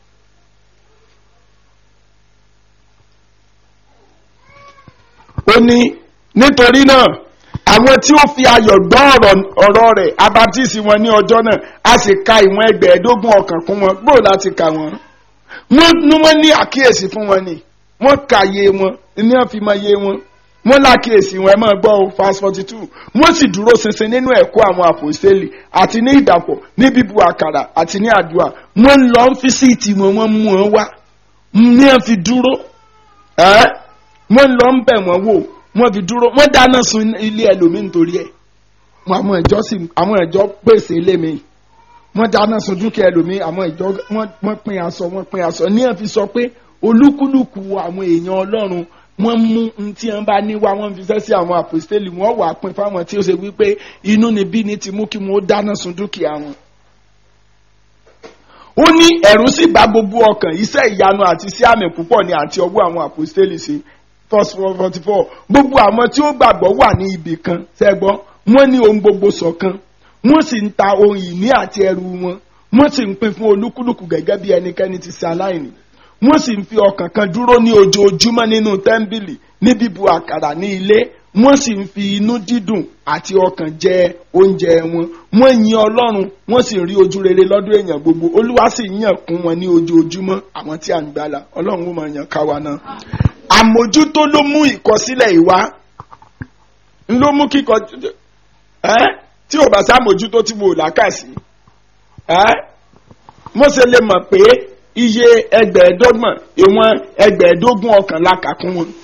Ó ní nítorí náà àwọn tí ó fi ayọ̀ gbọ́ ọ̀rọ̀ rẹ̀ abaptisi wọn ní ọjọ́ náà a sì ka ìwọ̀n ẹgbẹ̀ẹ́dógún ọkàn kún wọn gbọ́dọ̀ láti kà wọ́n wọ́n ní àkíyèsí fún wọn ni wọ́n kà yé wọn ní wọ́n fi mọ yé wọn wọ́n lákíyèsí wọn ẹ máa gbọ́ o verse forty two wọ́n sì dúró ṣinṣin nínú ẹ̀kọ́ àwọn àpòstélì àti ní ìdàpọ̀ ní bíbu àkàrà àti ní àdúrà wọ́n ń lọ ń fi síìtì wọn wọ́n mú wọn wá ní wọ́n fi dúró ẹ́ wọ́n lọ ń bẹ̀ wọ́n wò wọ́n fi dúró wọ́n dáná sun ilé ẹlòmíì nítorí ẹ̀ àwọn ìjọ sì àwọn ìjọ pèsè ilé mi wọ́n dáná sun dúkìá ẹlòmíì àwọn ìjọ wọ́n pín aṣọ wọ́n pín aṣọ ní ẹ̀ fi sọ pé olúkúlùkù àwọn èèyàn Ọlọ́run wọ́n mú ntí wọ́n bá ní wá wọ́n fi sẹ́ sí àwọn àpòstélì wọ́n wà pín fáwọn tí ó ṣe wípé inú níbí ni ti mú kí wọ́n dáná sun dúkìá wọn. ó ní ẹ̀rù sì bá gbogbo ọkàn, iṣẹ́ ìyanu àti iṣẹ́ àmì púpọ̀ ni àti ọwọ́ àwọn àpòstélì ṣe. Verse forty four, gbogbo àwọn tí ó gbàgbọ́ wà ní ibì kan ṣẹ́gbọ́n, wọ́n ní ohun gbogbo ṣọ̀kan, wọ́n sì ń ta ohun ìní àti ẹrù wọn, wọ́n sì ń pín fún olúkúlùkù gẹ́gẹ́ bí ẹnikẹ́ni ti ṣe aláìní, wọ́n sì ń fi ọkàn kan dúró ní ojoojúmọ́ nínú tẹ́ḿpìlì, ní bíbu àkàrà ní ilé, wọ́n sì ń fi inú dídùn àti ọkàn jẹ oúnjẹ wọn, wọ́n yin Ọlọ́run, wọ́n sì rí ojú rere lọ́dọ̀ èèyàn gbogbo, Olúwa sì yàn kún wọn ní ojoojúmọ́ àwọn tí à ń gbàlà. Ọlọ́run ó máa yàn ká wa náà. Àmójútó ló mú ìkọsílẹ̀ ìwá, ló mú kíkọ ẹ́ tí ò bá sàmójútó tí mo làákàsí ẹ́ mo ṣe lè mọ̀ pé iye ẹgbẹ̀ẹ́dọ́gbọ̀n ìwọ̀n ẹgbẹ̀ẹ́dógún ọkàn la kà kún wọn.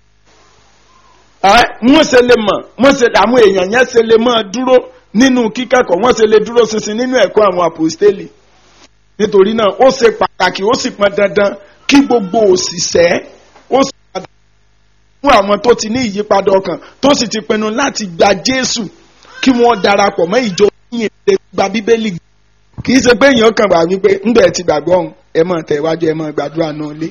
wọ́n ṣe lè mọ̀ wọ́n ṣe àwọn èèyàn yẹn ṣe lè máa dúró nínú kíkẹ́kọ̀ọ́, wọ́n ṣe lè dúró ṣinṣin nínú ẹ̀kọ́ àwọn àpòstélì. Nítorí náà ó ṣe pàtàkì, ó sì pọn dandan kí gbogbo òṣìṣẹ́ ó sì padà fún àwọn tó ti ní ìyípadà ọkàn tó sì ti pinnu láti gba Jésù kí wọ́n darapọ̀ mọ́ ìjọ yìnyín lè gba Bíbélì. Kì í ṣe pé èèyàn kàn wá wípé ńgbà ti gbàgbọ́ ọ̀hún ẹ máa tẹ̀wájú ẹ máa gbàdúrà náà lé.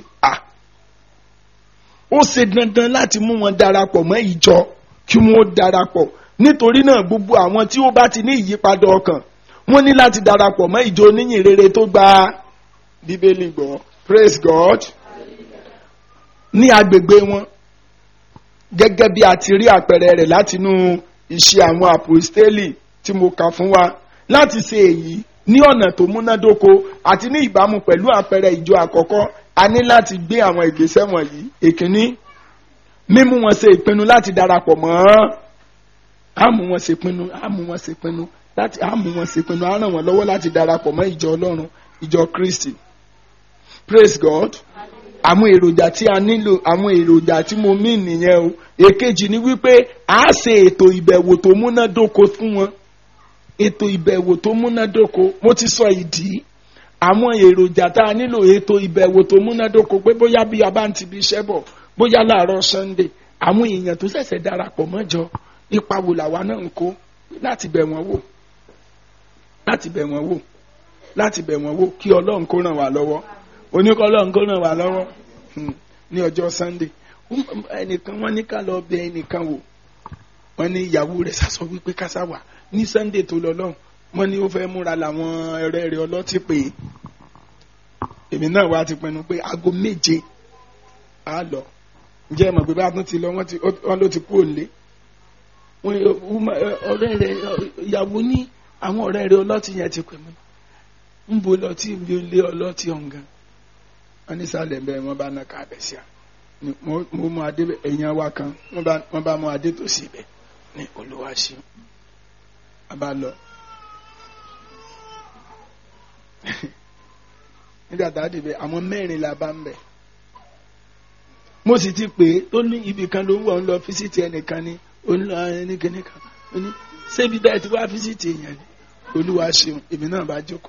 Ó ṣe dandan láti mú wọn darapọ̀ mọ́ ìjọ kí wọ́n darapọ̀. Nítorí náà gbogbo àwọn tí ó bá ti ní ìyípadà ọkàn wọ́n ní láti darapọ̀ mọ́ ìjọ oníyìn rere tó gba Bíbélì gbọ́. Praise God. Ní agbègbè wọn gẹ́gẹ́ bí a ti rí àpẹẹrẹ rẹ̀ látinú Ìṣe àwọn àpòstélì tí mo kà fún wa. Láti ṣe èyí ní ọ̀nà tó múnádóko àti ní ìbámu pẹ̀lú àpẹẹrẹ ìjọ àkọ́kọ́, a ní láti gbé àwọn ìgbésẹ̀ wọ̀nyí. Èkíní, mímú wọn ṣe ìpinnu láti darapọ̀ mọ́, á mú wọn ṣe ìpinnu, á mú wọn ṣe ìpinnu láti á mú wọn ṣe ìpinnu, á ràn wọ́n lọ́wọ́ láti darapọ̀ mọ́ ìjọ Ọlọ́run, ìjọ Kristi. Praise God. Àwọn èròjà tí a nílò, àwọn èròjà tí mo mí nìyẹn o. Èkejì ni wípé a ṣe ètò ìbẹ̀wò tó múnádóko fún wọn. Ètò ìbẹ̀wò tó múnádóko, mo ti sọ ìdí. Àwọn èròjà tá a nílò, ètò ìbẹ̀wò tó múnádóko, pé bóyá bí a bá ń ti bí iṣẹ́ bọ̀, bóyá láàárọ̀ Sunday, àwọn èèyàn tó ṣẹ̀ṣẹ̀ darapọ̀ mọ́jọ, ipa wo làwa náà ń kó láti bẹ̀ wọ́n wò, láti bẹ̀ wọ́n wò, láti bẹ̀ wọ́n wò kí Ọlọ́run kó ràn wá lọ́wọ́. Oníkọ́ Ọlọ́run kó ràn wá lọ́wọ́ ní ọjọ́ Sunday. Ẹnìkan wọ́n ní ká lọ bẹ̀ ẹnìkan wò, wọ́n ní ìyàwó rẹ̀ sásọ wípé kásá wà ní Sunday tó lọ lọ́hùn, wọ́n ní ó fẹ́ múra làwọn ọ̀rẹ́ rẹ̀ ọlọ́tí pé èmi náà wá ti pinnu pé aago méje á lọ. Ǹjẹ́ ẹ mọ̀ pé bá tún ti lọ wọ́n ló ti kú òǹlé. Ọ̀rẹ́ rẹ̀ ìyàwó ní àwọn ọ̀rẹ́ rẹ̀ ọlọ́tí yẹn ti pè mí, ń bo lọtí ń bí ó lé ọlọ́tí ọ̀ngàn. Wọ́n ní sálẹ̀ bẹ́ẹ̀ wọ́n bá náà ká abẹ́ sí à. Mo mú adé ẹ̀yìn wa kan, wọ́n bá mú adé tó sí ibẹ̀ ní Olúwa ṣeun. A bá lọ. Nígbà tá a dìbẹ̀ àwọn mẹ́rin la bá ń bẹ̀. Mo sì ti pè é tó ní ibì kan ló ń wọ̀ ń lọ fíṣítì ẹnìkan ní onílọ ẹnìkan nìkan. Ó ní ṣé bí bẹ́ẹ̀ ti wá fíṣítì èèyàn ni? Olúwa ṣeun, èmi náà bá jókòó.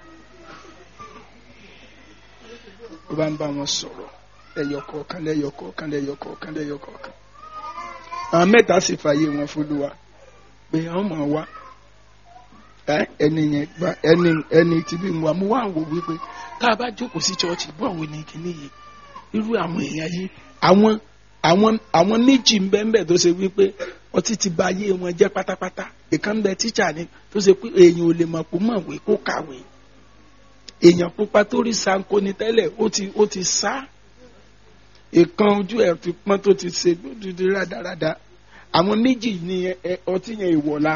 Ó bá ń bá wọn sọ̀rọ̀ lẹ́yọkọ̀ọ̀kan lẹ́yọkọ̀ọ̀kan lẹ́yọkọ̀ọ̀kan lẹ́yọkọ̀ọ̀kan. Àwọn mẹ́ta sì fààyè wọn f'Olúwa pé àwọn máa wá. Ẹni yẹn gba ẹni ẹni tí bí mo wà mo wá wò wípé tá a bá jókòó sí chọ́ọ̀chì bọ́ọ̀wé ní kíní yìí, irú àwọn èèyàn yìí, àwọn àwọn àwọn méjì ń bẹ ń bẹ tó ṣe wípé ọtí ti bà ayé wọn jẹ́ pátápátá. Ìkan ń bẹ tíṣà ni tó ṣe pé èèyàn ò lè mọ̀ kó mọ̀wé kó kàwé. Èèyàn pupa tó rí sanko ni tẹ́lẹ̀ ó ti ó ti sá. Ìkan ojú ẹ̀ fi pọ́n tó ti ṣe dúdú rádaràda. Àwọn méjì ni ọtí yẹn ìwọ̀la.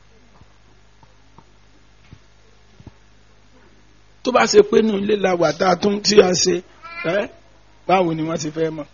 Tó bá ṣe pé nínú ilé la wà tá a tún tí a ṣe ẹ́ báwo ni wọ́n ti fẹ́ mọ̀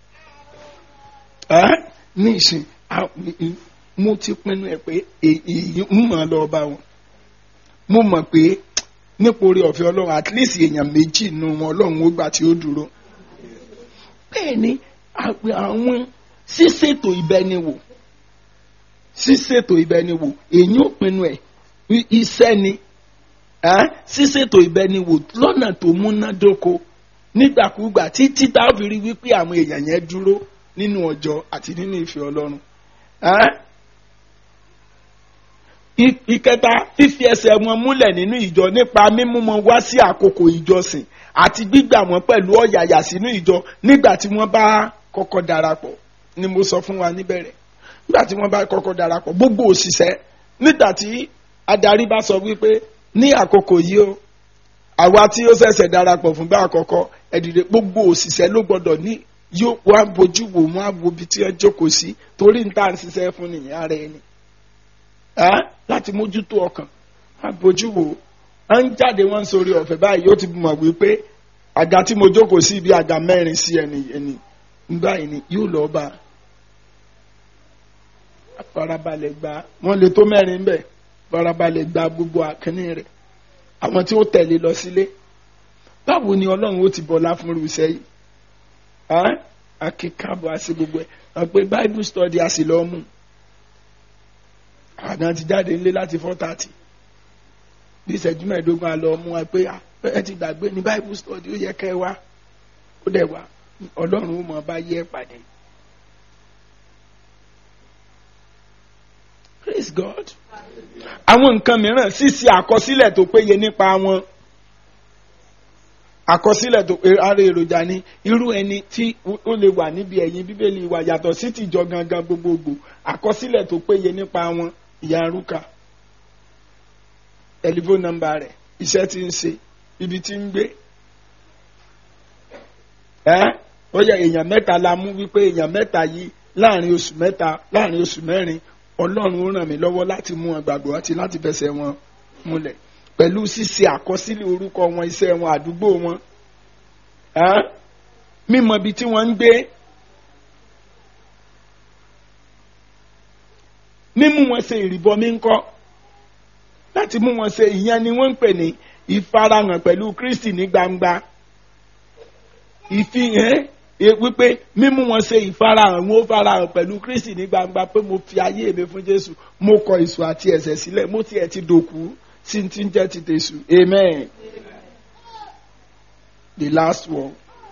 ẹ́ ní ìsìn mo ti pinnu ẹ̀ pé èyí ń mọ̀ lọ bá wọn. Mo mọ̀ pé nípa orí ọ̀fẹ́ Ọlọ́run at least èèyàn méjì nù wọn Ọlọ́run ó gbà tí ó dúró. Bẹ́ẹ̀ ni àwọn ṣíṣètò ìbẹniwò ṣíṣètò ìbẹniwò èyí ò pinnu ẹ̀ iṣẹ́ ni ṣíṣètò ìbẹniwò lọ́nà tó múnádóko nígbàkúgbà títí tá a fi rí wípé àwọn èèyàn yẹn dúró nínú ọjọ́ àti nínú ìfẹ́ Ọlọ́run. ìkẹta fífi ẹsẹ̀ wọn múlẹ̀ nínú ìjọ nípa mímú wọn wá sí àkókò ìjọsìn àti gbígbà wọn pẹ̀lú ọ̀yàyà sínú ìjọ nígbà tí wọ́n bá kọ́kọ́ darapọ̀ ni mo sọ fún wa níbẹ̀rẹ̀ nígbà tí wọ́n bá kọ́kọ́ darapọ̀ gbogbo òṣìṣẹ́ nígbà tí adarí bá sọ wípé ní àkókò yìí o àwa tí ó ṣẹ̀ṣẹ̀ darapọ̀ fún bá àkọ́kọ́ ẹ̀dìdẹ gbogbo òṣìṣẹ́ ló gbọ́dọ̀ ní yóò wá bójú wò wọ́n á wo ibi tí wọ́n jókòó sí torí ń tà ń ṣiṣẹ́ fún nìyẹn ara ẹni láti mójútó ọkàn á bójú wò á ń jáde wọ́n sórí ọ̀fẹ́ báyìí yóò ti mọ̀ wípé àga tí mo jókòó sí ibi àga mẹ́rin sí ẹni ẹni nígbà yìí ni yóò lọ bá a farabalẹ̀ gba wọ́n lè tó mẹ́rin bẹ́ẹ̀ farabalẹ̀ gba gbogbo àkíní rẹ̀ àwọn tí ó tẹ̀lé lọ sílé báwo ni ọlọ́run ó ti bọlá fún irúṣẹ́ yìí akíkàbọ̀ àti gbogbo ẹ̀ wọ́n pe bible study àti lọ́ọ́ mú àdán ti jáde nílé láti four thirty bí ìṣẹ́jú mẹ́ẹ̀ẹ́dógún àlọ́ mú wa pé ẹ ti gbàgbé ní bible study ó yẹ kẹ́ ẹ wá ó dẹ̀ wá ọlọ́run ó mọ̀ bá yẹ pàdé. Praise God. Àwọn nǹkan mìíràn ṣíṣe àkọsílẹ̀ tó péye nípa wọn. Àkọsílẹ̀ tó pé ara èròjà ni irú ẹni tí ó lè wà níbi ẹ̀yìn bíbélì wa yàtọ̀ sí tìjọ gangan gbogbogbò. Àkọsílẹ̀ tó péye nípa wọn ìyá arúkà. Telephone number rẹ̀, iṣẹ́ tí ń ṣe, ibi tí ń gbé. Ẹ́ ó yẹ èèyàn mẹ́ta la mú wípé èèyàn mẹ́ta yìí láàrin oṣù mẹ́ta láàrin oṣù mẹ́rin Ọlọ́run ó ràn mí lọ́wọ́ láti mú wọn gbàgbọ́ àti láti fẹsẹ̀ wọn múlẹ̀ pẹ̀lú ṣíṣe àkọsílẹ̀ orúkọ wọn iṣẹ́ wọn àdúgbò wọn mímọ̀ ibi tí wọ́n ń gbé mímú wọn ṣe ìrìbọmi ńkọ́ láti mú wọn ṣe ìyẹn ni wọ́n ń pè ní ìfarahàn pẹ̀lú Kristi ní gbangba ìfihàn wípé mímú wọn ṣe ìfarahàn wọn ó farahàn pẹ̀lú Kristi ní gbangba pé mo fi ayé mi fún Jésù mo kọ ìṣù àti ẹ̀ṣẹ̀ sílẹ̀ mo tiẹ̀ ti dòkú sí ti ń jẹ́ ti tẹ̀sù amen. The last one.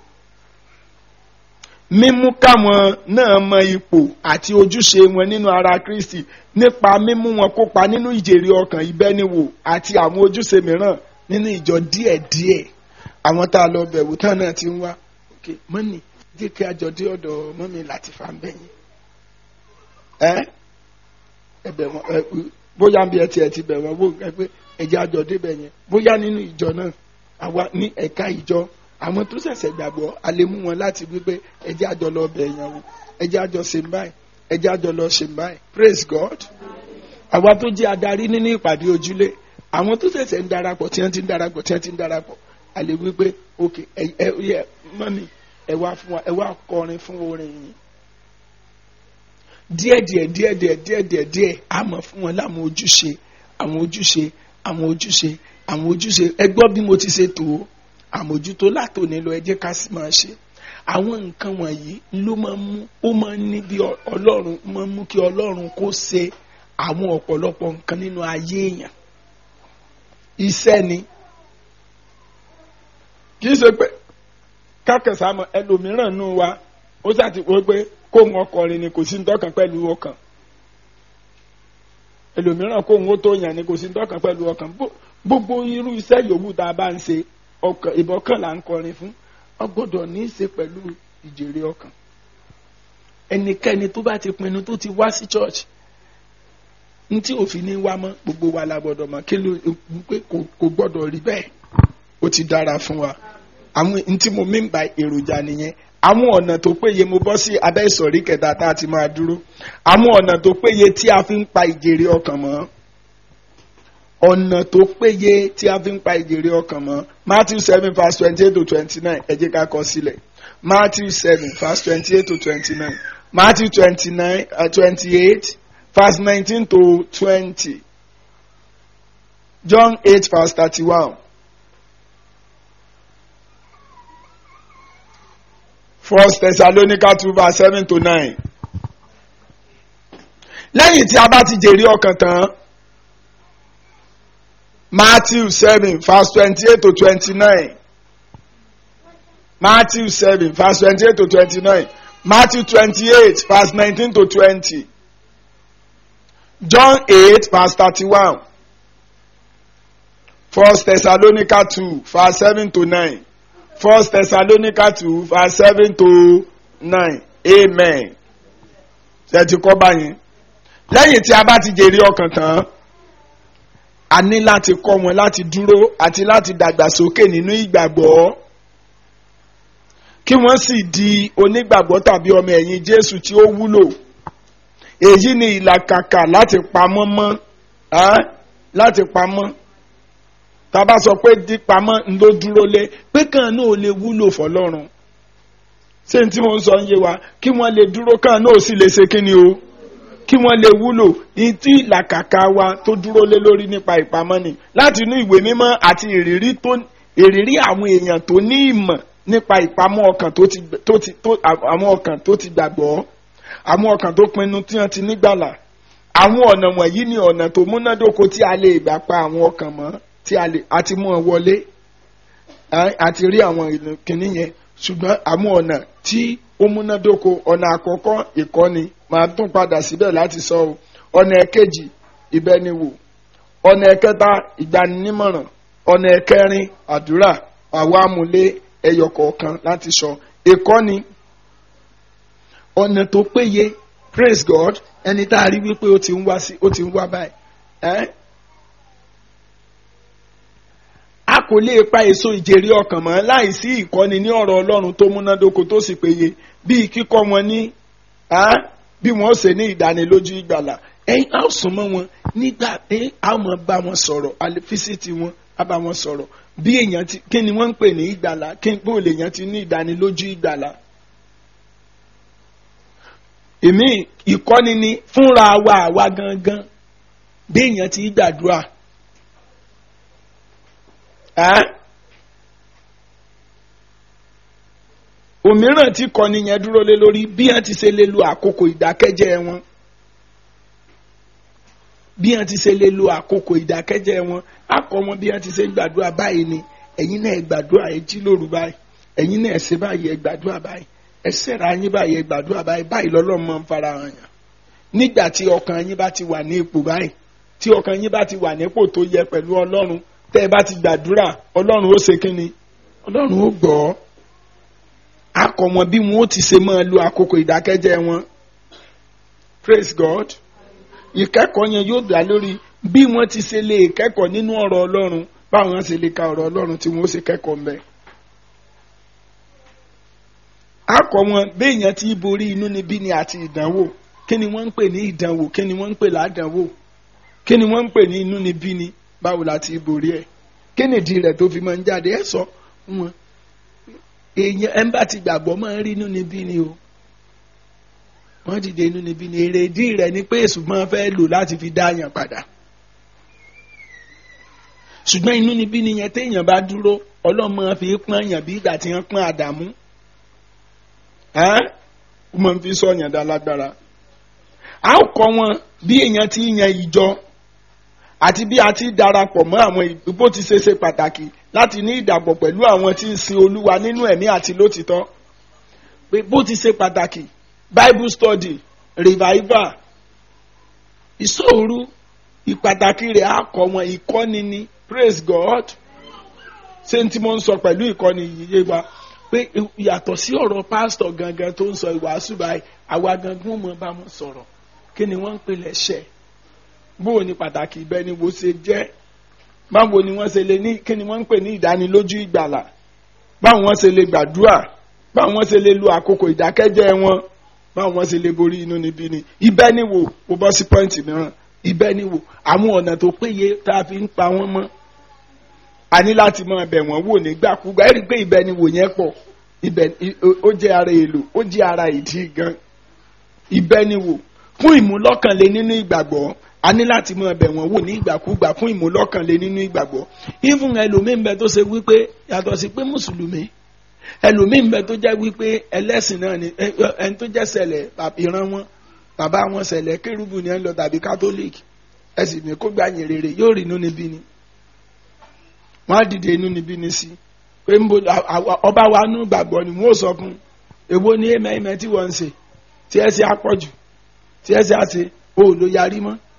Mímú káwọn náà mọ ipò àti ojúṣe wọn nínú ara Kristi nípa mímú wọn kópa nínú ìjèrè ọkàn ìbẹ́niwò àti àwọn ojúṣe mìíràn nínú ìjọ díẹ̀díẹ̀ àwọn tá a lọ bẹ̀wò tán náà ti ń wá okay mọ́nì jẹ́ kí a jọ dé ọ̀dọ̀ mọ́mí láti fà ń bẹ̀yìn ẹ́ ẹ̀bẹ̀ wọn ẹ bóyá bí ẹ tiẹ̀ ti bẹ̀ wọ́n wò ẹ pé ẹ̀jẹ̀ àjọ débẹ̀ yẹn bóyá nínú ìjọ náà àwa ní ẹ̀ka ìjọ àwọn tó ṣẹ̀ṣẹ̀ gbàgbọ́ a lè mú wọn láti wípé ẹ̀jẹ̀ àjọ lọ bẹ̀ yẹn wò ẹ̀jẹ̀ àjọ ṣe ń báyìí ẹ̀jẹ̀ àjọ lọ ṣe ń báyìí praise God. àwa tó jẹ́ adarí nínú ìpàdé ojúlé àwọn tó ṣẹ̀ṣẹ̀ ń darapọ̀ tí wọ́n ti ń darapọ̀ tí wọ́n ti ń darapọ̀ a lè wípé ok ẹ ẹ yẹ mọ́mí ẹ wá fún wa ẹ wá kọrin fún orin yìí díẹ̀ díẹ̀ díẹ̀ díẹ̀ díẹ̀ díẹ̀ díẹ̀ a mọ̀ fún wọn láwọn ojúṣe àwọn ojúṣe àwọn ojúṣe àwọn ojúṣe ẹ gbọ́ bí mo ti ṣe tó àmójútó látòní lọ ẹ jẹ́ ká sì máa ṣe àwọn nǹkan wọ̀nyí ló máa ń mú ó máa ń ní bí Ọlọ́run máa ń mú kí Ọlọ́run kó ṣe àwọn ọ̀pọ̀lọpọ̀ nǹkan nínú ayé èèyàn iṣẹ́ ni kì í ṣe pé kákẹ́sà mọ ẹlòmíràn nù wa ó ṣàti wọ́n pé kó wọn kọrin ni kò sí ntọ́kàn pẹ̀lú ọkàn ẹlòmíràn kó wọn tó yàn ni kò sí ntọ́kàn pẹ̀lú ọkàn gbogbo irú iṣẹ́ yòówù tá a bá ń ṣe ọkàn ìbọ̀kàn là ń kọrin fún ó gbọ́dọ̀ ní í ṣe pẹ̀lú ìjèrè ọkàn ẹnikẹ́ni tó bá ti pinnu tó ti wá sí church ní tí òfin ní wá mọ́ gbogbo wa la gbọ́dọ̀ mọ̀ kí ló pé kò gbọ́dọ̀ rí bẹ́ẹ̀ ó ti dára fún wa àwọn ntí mo mí ba èròjà nìyẹn àwọn ọ̀nà tó péye mo bọ́ sí abẹ́ ìsọ̀rí kẹta tá a ti máa dúró àwọn ọ̀nà tó péye tí a fi ń pa ìjèrè ọkàn mọ́ ọ̀nà tó péye tí a fi ń pa ìjèrè ọkàn mọ́ Matthew seven verse twenty-eight to twenty-nine ẹ jẹ́ ká kọ sílẹ̀ Matthew seven verse twenty-eight to twenty-nine Matthew twenty-nine uh, twenty-eight verse nineteen to twenty John eight verse thirty-one. First Thessalonica two verse seven to nine. Lẹ́yìn tí a bá ti jèrè ọkàn tán, Matthew seven verse twenty-eight to twenty-nine. Matthew seven verse twenty-eight to twenty-nine. Matthew twenty-eight verse nineteen to twenty. John eight verse thirty-one. First Thessalonica two verse seven to nine. First Thessalonica two verse seven to nine. Amen. Ṣé ti kọ́ báyìí? Lẹ́yìn tí a bá ti jèrè ọkàn tán, a ní láti kọ́ wọn láti dúró àti láti dàgbàsókè nínú ìgbàgbọ́. Kí wọ́n sì di onígbàgbọ́ tàbí ọmọ ẹ̀yìn Jésù tí ó wúlò. Èyí ni ìlàkàkà láti pamọ́ mọ́, láti pamọ́. Tá bá sọ pé di pamọ́ ń ló dúró lé, pé kàn náà ò lè wúlò fọ́lọ́run. Ṣé n tí mo ń sọ ń yé wa? Kí wọ́n lè dúró kàn náà ò sì lè ṣe kí ni o? Kí wọ́n lè wúlò. Ní tí ìlàkàkà wa tó dúró lé lórí nípa ìpamọ́ ni. Láti inú ìwé mímọ́ àti ìrírí tó ìrírí àwọn èèyàn tó ní ìmọ̀ nípa ìpamọ́ ọkàn tó ti tó ti tó àwọn ọkàn tó ti gbàgbọ́. Àwọn ọkàn tó pinnu tí wọ́n ti nígbàlà. Àwọn ọ̀nà wọ̀nyí ni ọ̀nà tó múnádóko tí a lè gbà pa àwọn ọkàn mọ́ tí a lè àti mú ọ wọlé àti rí àwọn kìnìún yẹn ṣùgbọ́n àwọn ọ̀nà tí ó múnádóko ọ̀nà àkọ́kọ́ ìkọ́ni máa tún padà síbẹ̀ láti sọ ọ́ ọ̀nà ẹ̀kejì ìbẹniwò ọ̀nà ẹ̀kẹta ìgbaninímọ̀ràn ọ̀nà ẹ̀kẹrin àdúrà àwa amúlé ẹyọ kọ̀ọ̀kan láti sọ ìkọ́ni ọ̀nà tó péye praise God ẹni tá a rí wípé ó ti ń wá sí ó ti ń wá báyìí ẹ́ a kò lè pa èso ìjèrè ọkàn mọ́ láìsí ìkọ́ni ní ọ̀rọ̀ Ọlọ́run tó múnádóko tó sì péye bíi kíkọ́ wọn ní bí wọ́n ṣe ní ìdánilójú ìgbàlà ẹ̀yin á sùn mọ́ wọn nígbà pé a máa bá wọn sọ̀rọ̀ àlefísítì wọn á bá wọn sọ̀rọ̀ bí èèyàn ti kí ni wọ́n ń pè ní ìgbàlà kí n pé olè èèyàn ti ní ìdánilójú ìgbàlà. èmi ìkọ́ni ni fúnra wa àwa gangan bí èèyàn ti gbàdúrà. òmíràn tí kọ́ni yẹn dúró lé lórí bí wọ́n ti ṣe lè lo àkókò ìdákẹ́jẹ́ wọn bí wọ́n ti ṣe lè lo àkókò ìdákẹ́jẹ́ wọn á kọ́ wọn bí wọ́n ti ṣe gbàdúrà báyìí ni ẹ̀yin náà ẹ gbàdúrà ẹ jí lóru báyìí ẹ̀yin náà ẹ ṣe báyìí ẹ gbàdúrà báyìí ẹ ṣẹ̀ra yín báyìí ẹ gbàdúrà báyìí báyìí lọ́lọ́run máa ń fara hàn yàn nígbà tí ọkàn yín bá ti wà ní ipò báyìí tí ọkàn yín bá ti wà nípò tó yẹ pẹ̀lú Ọlọ́run tẹ́ ẹ bá ti gbàdúrà Ọlọ́run ó ṣe kínni Ọlọ́run ó gbọ́ á kọ́ wọn bí wọn ó ti ṣe máa lo àkókò ìdákẹ́jẹ́ wọn praise God ìkẹ́kọ̀ọ́ yẹn yóò dá lórí bí wọ́n ti ṣe lè kẹ́kọ̀ọ́ nínú ọ̀rọ̀ Ọlọ́run báwọn ṣe lè ka ọ̀rọ̀ Ọlọ́run tí wọ́n ó ṣe kẹ́kọ̀ọ́ mbẹ́. á kọ́ wọn béèyàn ti borí inúnibíni àti ìdánwò kí ni wọ́n ń pè ní ìdánwò kí ni wọ́n ń pè ládánwò kí ni wọ́n ń pè ní inúnibíni báwo la ti borí ẹ̀ kí ni ìdí rẹ̀ tó fi máa ń jáde ẹ̀ sọ wọn èèyàn ẹ̀ ń bá ti gbàgbọ́ máa ń rí inúnibíni o wọ́n dìde inúnibíni èrè ìdí rẹ̀ ni pé èṣù máa fẹ́ lò láti fi dá yàn padà ṣùgbọ́n inúnibíni yẹn téèyàn bá dúró ọlọ́mọ fi pọ́n yàn bí ìgbà tí wọ́n pọ́n Àdámù ẹ́ ó máa ń fi sọ yàn dá lágbára a ó kọ́ wọn bí èèyàn ti yan ìjọ àti bí a ti darapọ̀ mọ́ àwọn bó ti ṣe ṣe pàtàkì láti ní ìdàpọ̀ pẹ̀lú àwọn tí ń sin Olúwa nínú ẹ̀mí àti lótìtọ́ pé bó ti ṣe pàtàkì Bible study revival ìṣòro ìpàtàkì rẹ̀ á kọ́ wọn ìkọ́ni ni praise God ṣé n tí mo ń sọ pẹ̀lú ìkọ́ni yìí wa pé yàtọ̀ sí ọ̀rọ̀ pásítọ̀ gangan tó ń sọ ìwàásù báyìí àwa gangan mọ̀ bá wọn sọ̀rọ̀ kí ni wọ́n ń pè lẹ́sẹ̀ bóò ni pàtàkì ibẹ̀ ni wo ṣe jẹ́ báwo ni wọ́n ṣe lè ní kí ni wọ́n ń pè ní ìdánilójú ìgbàlà báwo wọ́n ṣe lè gbàdúrà báwo wọ́n ṣe lè lo àkókò ìdákẹ́jẹ́ wọn báwo wọ́n ṣe lè borí inúnibíni ibẹ̀ ni wò mo bọ́ sí pọ́ìntì mìíràn ibẹ̀ ni wò àwọn ọ̀nà tó péye tá a fi ń pa wọ́n mọ́ a ní láti máa bẹ̀ wọ́n wò nígbàkúgbà ẹ rí i pé ibẹ̀ ni wò yẹn pọ̀ ibẹ̀ ó jẹ́ ara èlò ó jẹ́ ara ìdí gan ibẹ̀ ni wò fún ìmúlọ́kànlé nínú ìgbàgbọ́ a ní láti máa bẹ̀ wọ́n wò ní ìgbàkúgbà fún ìmúlọ́kànlé nínú ìgbàgbọ́ even ẹlòmíín bẹ tó ṣe wípé yàtọ̀ sí pé mùsùlùmí ẹlòmíín bẹ tó jẹ́ wípé ẹlẹ́sìn náà ni ẹni tó jẹ́ sẹ̀lẹ̀ ìran wọn bàbá wọn sẹ̀lẹ̀ kérúbù ni ẹ ń lọ tàbí kátólíìkì ẹ sì ní kó gbàyìn rere yóò rí inú níbí ni wọ́n á dìde inú níbí ni sí pé ọba wa nú gbàgbọ́ ni wọ́n ó sọ fún èwo ni ẹ̀mẹ́ ẹ̀mẹ́ tí wọ́n ń ṣe tí ẹ ṣe àpọ̀jù tí ẹ ṣe àṣe o ò lo yarí mọ́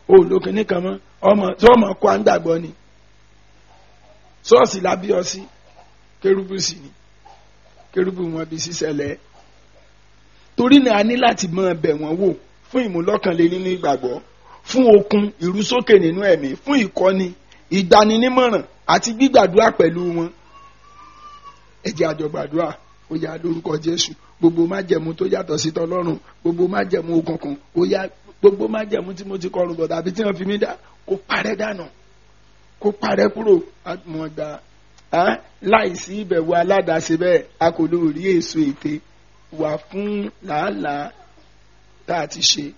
olókè nìkan mọ́ ọmọ tí wọ́n mọ̀ kó à ń gbàgbọ́ ni ṣọ́ọ̀ṣì lábí ọ sí kérúbù sí ni kérúbù wọn bí sísẹ̀lẹ̀ torí náà a ní láti máa bẹ̀ wọ́n wò fún ìmúlọ́kànlé nínú ìgbàgbọ́ fún okun ìrúsókè nínú ẹ̀mí fún ìkọ́ni ìgbaninímọ̀ràn àti gbígbàdúrà pẹ̀lú wọn. ẹ jẹ́ a jọ gbàdúrà ó yá lórúkọ Jésù gbogbo májẹ̀mú tó yàtọ̀ sí tọlọ́run gbogbo májẹ̀mú òkùnkùn ó yá gbogbo májẹ̀mú tí mo ti kọrùn bọ̀ tàbí tí wọ́n fi mí dá kó parẹ́ dànù kó parẹ́ kúrò mọ̀ gbà láìsí ìbẹ̀wò aládàáṣe bẹ́ẹ̀ a kò lè rí èso ète wà fún làálàá tá a ti ṣe.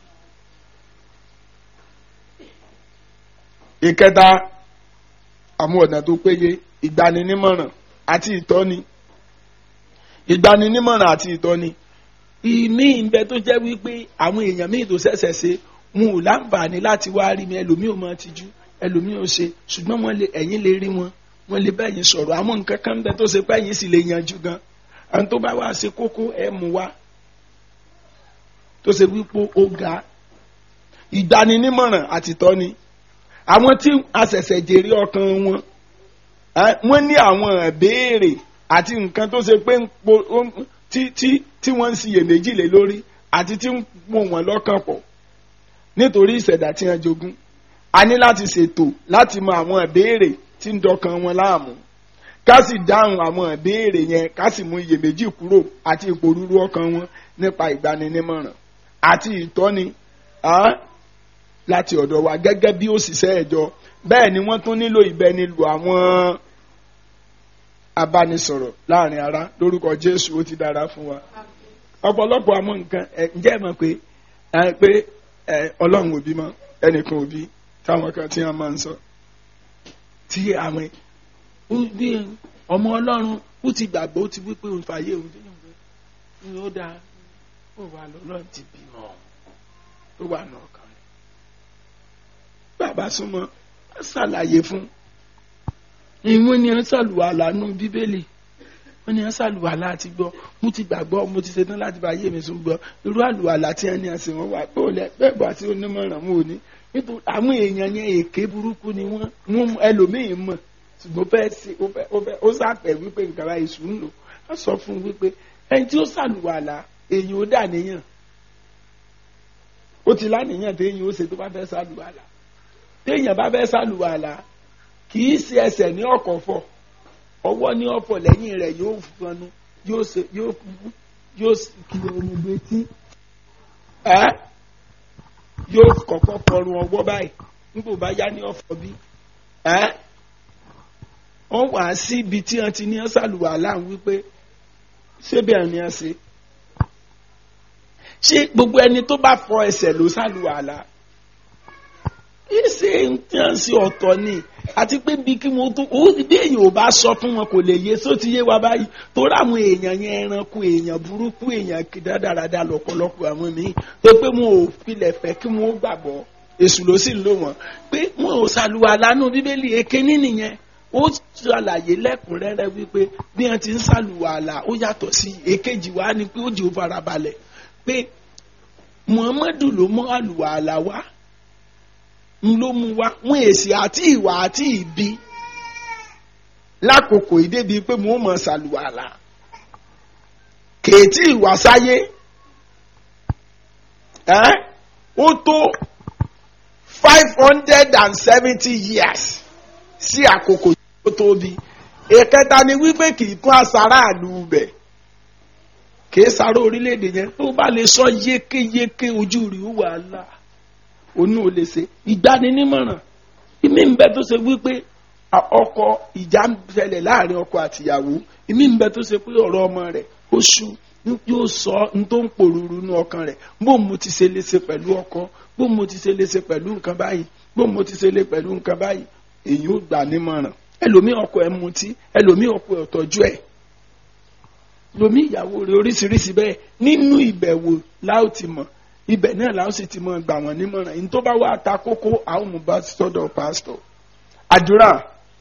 ìkẹta àwọn ọ̀nà tó péye ìgbaninímọ̀ràn àti ìtọ́ni ìgbaninímọ̀ràn àti ìtọ́ni ìmí ìbẹ tó jẹ́ wípé àwọn èèyàn míì tó ṣẹ̀ṣẹ̀ ṣe wọn ò láǹfààní láti wá rí mi ẹlòmíì ò máa tijú ẹlòmíì ò ṣe ṣùgbọ́n wọn lè ẹ̀yin lè rí wọn wọn lè bẹ́yìn sọ̀rọ̀ àwọn nǹkan kan bẹ tó ṣe pé ẹ̀yin sì lè yanjú gan àwọn tó bá wá ṣe kókó ẹ̀ mú wá tó ṣe wípé ó ga ìgbaninímọ̀ràn àti ìtọ́ni àwọn tí a ṣẹ̀ṣẹ̀ jèrè ọkàn wọn wọ́n ní àwọn ìbéèrè àti nǹkan tó ṣe pé tí tí tí wọ́n ń ṣiyèméjì lé lórí àti tí ń pò wọ́n lọ́kàn pọ̀ nítorí ìṣẹ̀dá tí wọ́n jogún a ní láti ṣètò láti mọ àwọn ìbéèrè tí ń dọkàn wọn láàmú ká sì dáhùn àwọn ìbéèrè yẹn ká sì mú iyèméjì kúrò àti ìpòrúurú ọkàn wọn nípa ìgbaninímọ̀ràn àti ìtọ́ni láti ọ̀dọ̀ wa gẹ́gẹ́ bí òṣìṣẹ́ ẹ̀jọ bẹ́ẹ̀ ni wọ́n tún nílò ìbẹnilò àwọn abánisọ̀rọ̀ láàrin ara lórúkọ Jésù ó ti dára fún wa ọ̀pọ̀lọpọ̀ àwọn nǹkan ǹjẹ́ ẹ mọ̀ pé pé Ọlọ́run òbí mọ́ ẹnìkan òbí táwọn kan tí wọ́n máa ń sọ tí àwọn ọmọ Ọlọ́run ó ti gbàgbọ́ ó ti wí pé òun fàyè òun tó yàn pé ó dáa ó wà lọ́lọ́run ti bímọ ó wà náà kan bàbá súnmọ́ ṣàlàyé fún ìwọ́n ni wọ́n ṣàlùwàlá nù bíbélì wọ́n ní wọ́n ṣàlùwàlá àti gbọ́ mo ti gbàgbọ́ mo ti ṣetán láti bá yé mi sùn gbọ́ irú àlùwàlá tí wọ́n ní àṣẹ wọn wà pé òlẹ̀ bẹ́ẹ̀ bọ́ àti onímọ̀ràn wọn ò ní nítorí àwọn èèyàn yẹn èké burúkú ni wọ́n wọ́n ẹlòmíín mọ̀ ṣùgbọ́n fẹ́ẹ́ ṣe ó fẹ́ ó ṣàpẹ̀ wípé nǹkan bá èṣù ń lò wọ́n sọ fún un wípé ẹni tí ó ṣàlùwàlá èèyàn ó dà níyàn ó ti láníyàn téèyàn ó ṣe tó bá fẹ́ ṣàlùwàlá téèyàn bá fẹ́ ṣàlùwàlá kì í ṣe ẹsẹ̀ ní ọ̀kọ̀ fọ̀ ọwọ́ ní ọ̀fọ̀ lẹ́yìn rẹ̀ yóò fọnú yóò ṣe yóò yóò kí omi betí ẹ yóò kọ́kọ́ fọrùn ọwọ́ báyìí nígbà bá yá ní ọ̀fọ̀ bí ẹ wọ́n wá sí ibi tí wọ́n ti ní ṣàlùwàlá wípé ṣé bẹ́ẹ̀ ni wọ́n ṣe ṣé gbogbo ẹni tó bá fọ ẹsẹ̀ ló ṣàlùwàlá ìṣe ń tàn sí ọ̀tọ̀ ni àti pé bí kí wọ́n tó ó bí èèyàn ò bá sọ fún wọn kò lè yé só ti yé wa báyìí torí àwọn èèyàn yẹn ẹranko èèyàn burúkú èèyàn dáradára lọ́pọ̀lọpọ̀ àwọn míì tó pé wọn ò filẹ̀ fẹ́ kí wọ́n gbàgbọ́ èṣù ló sì lò wọ́n pé wọn ò ṣàlùwàlá nínú bíbélì èkéní nìyẹn ó ṣàlàyé lẹ́kùnrẹ́rẹ́ wípé bí wọ́n ti ń ṣàlùwàlá ó yàtọ̀ sí èkejì wa ni pé ó jẹ́ ó farabalẹ̀ pé Muhammadu ló mú àlùwàlá wá ló mú wa wọn èsì àti ìwà àti ìbí lákòókò ìdébi pé mo mọ̀ ṣàlùwàlá kèétí ìwà sáyé ẹ́ ó tó five hundred and seventy years sí àkókò tó tóbi èkẹta ni wípé kì í kún aṣaráàlú bẹ̀ kì í sáré orílẹ̀-èdè yẹn tó bá lè sọ yékéyéké ojú rí wàhálà onú ò lè ṣe ìgbaninímọ̀ràn ìmí ń bẹ tó ṣe wípé ọkọ ìjà ń ṣẹlẹ̀ láàrin ọkọ àtìyàwó ìmí ń bẹ tó ṣe pé ọ̀rọ̀ ọmọ rẹ̀ ó ṣú yóò sọ n tó ń pòrúurú nú ọkàn rẹ̀ bó mo ti ṣe lè ṣe pẹ̀lú ọkọ bó mo ti ṣe lè ṣe pẹ̀lú nǹkan báyìí bó mo ti ṣe lè pẹ̀lú nǹkan báyìí èyí ó gbà nímọ̀ràn ẹlòmíì ọkọ ẹ̀ mutí ẹlòmíì ọkọ ẹ̀ ọ̀tọ́jú ẹ̀ ẹlòmíì ìyàwó rẹ̀ oríṣiríṣi bẹ́ẹ̀ nínú ìbẹ̀wò láò ti mọ̀ ibẹ̀ náà làwọn sì ti mọ gbà wọ́n nímọ̀ràn ní tó bá wà ta kókó àwọn ọmọ bá sọ́dọ̀ pásítọ̀ àdúrà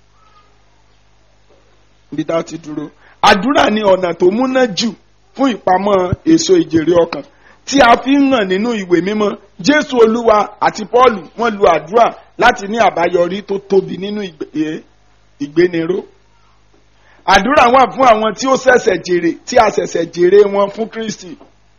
ibi tá a ti dúró àdúrà ni ọ̀nà tó múná jù fún ìpamọ́ èso ìjèrè ọkàn tí a fi ń hàn nínú ìwé mímọ́. Jésù Olúwa àti Pọ́ọ̀lù wọ́n lo àdúrà láti ní àbáyọrí tó tóbi nínú ìgbéniró. Àdúrà wà fún àwọn tí ó ṣẹ̀ṣẹ̀ jèrè tí a ṣẹ̀ṣẹ̀ jèrè wọn fún Kristi.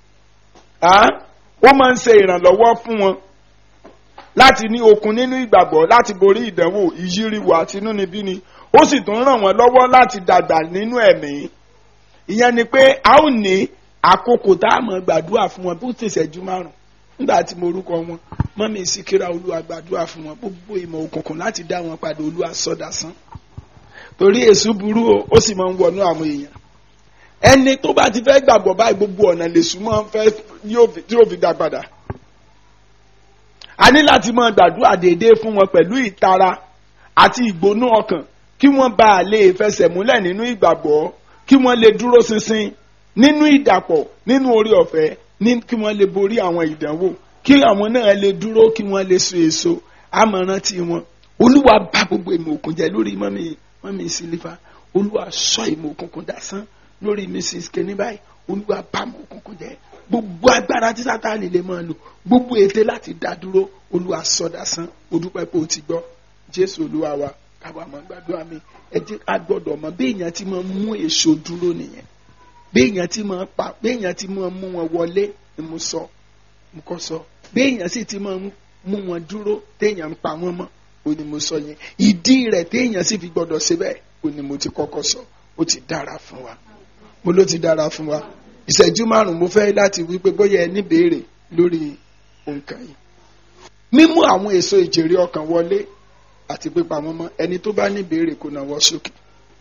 Ó máa ń ṣe ìrànlọ́wọ́ fún wọn láti ní okun nínú ìgbàgbọ́, láti borí ìdánwò, ìyíríwò àti inúnibíni. Ó sì tún ràn wọ́n lọ́wọ́ láti dàgbà nínú ẹ̀mí. Ìyẹn ni pé a ó ní àkókò tá a máa gbàdúrà fún wọn bó ti ṣẹ́jú márùn-ún nígbà tí mo orúkọ wọn mọ́mí Síkírà Olúwa gbàdúrà fún wọn gbogbo ìmọ̀ òkùnkùn láti dá wọn padà Olúwa sọdásán. Torí èṣù burú o, ó sì máa ń wọnú àwọn èèyàn. Ẹni tó bá ti fẹ́ gbàgbọ́ báyìí gbogbo ọ̀nà lèṣù máa ń fẹ́ tí yóò fi dá padà. A ní láti máa gbàdúrà déédéé fún wọn pẹ̀lú ìtara àti ìgbóná ọkàn kí wọ́n bá lè fẹsẹ̀ múlẹ̀ nínú ìgbàgbọ́, kí wọ́n lè dúró ṣinṣin nínú ìdàpọ̀ nínú orí ọ̀fẹ́, ní kí wọ́n lè borí àwọn ìdánwò, kí àwọn náà lè dúró, kí wọ́n lè so èso. Àmọ̀ràn tí wọn Olúwa bá gbogbo ìmọ̀ òkun jẹ́ lórí mọ́mí mọ́mí Sílífà. Olúwa sọ ìmọ̀ òkùnkùn dasán lórí Missus Kenny báyìí. Olúwa bá ìmọ̀ òkùnkùn jẹ́ gbogbo agbára tí Sátánì lè máa lò, gbogbo ète láti dá dúró. Olúwa sọ dasán. O dúpẹ́ pé o ti gbọ́. Jésù Olúwa wa káwa máa gbàdúrà mi. Ẹ jẹ́ ká gbọ́dọ̀ mọ̀ bí èèyàn ti máa mú èso dúró nìyẹn. Bí èèyàn ti máa pa, bí èèyàn ti máa mú wọn wọlé ni mo sọ, mo kọ́ sọ. Bí èèyàn sì ti máa mú wọn dúró téèyàn ń pa wọn mọ́, o ni mo sọ yẹn. Ìdí rẹ̀ téèyàn sì fi gbọ́dọ̀ ṣe bẹ́ẹ̀, o ni mo ti kọ́kọ́ sọ. Ó ti dára fún wa. Mo ló ti dára fún wa. Ìṣẹ́jú márùn-ún mo fẹ́ láti wí pé bóyá ẹ ní béèrè lórí nǹkan yìí. Mímú àwọn èso ìjèrè ọkàn wọlé àti pípa wọn mọ́, ẹni tó bá ní béèrè kó nawọ́ sókè.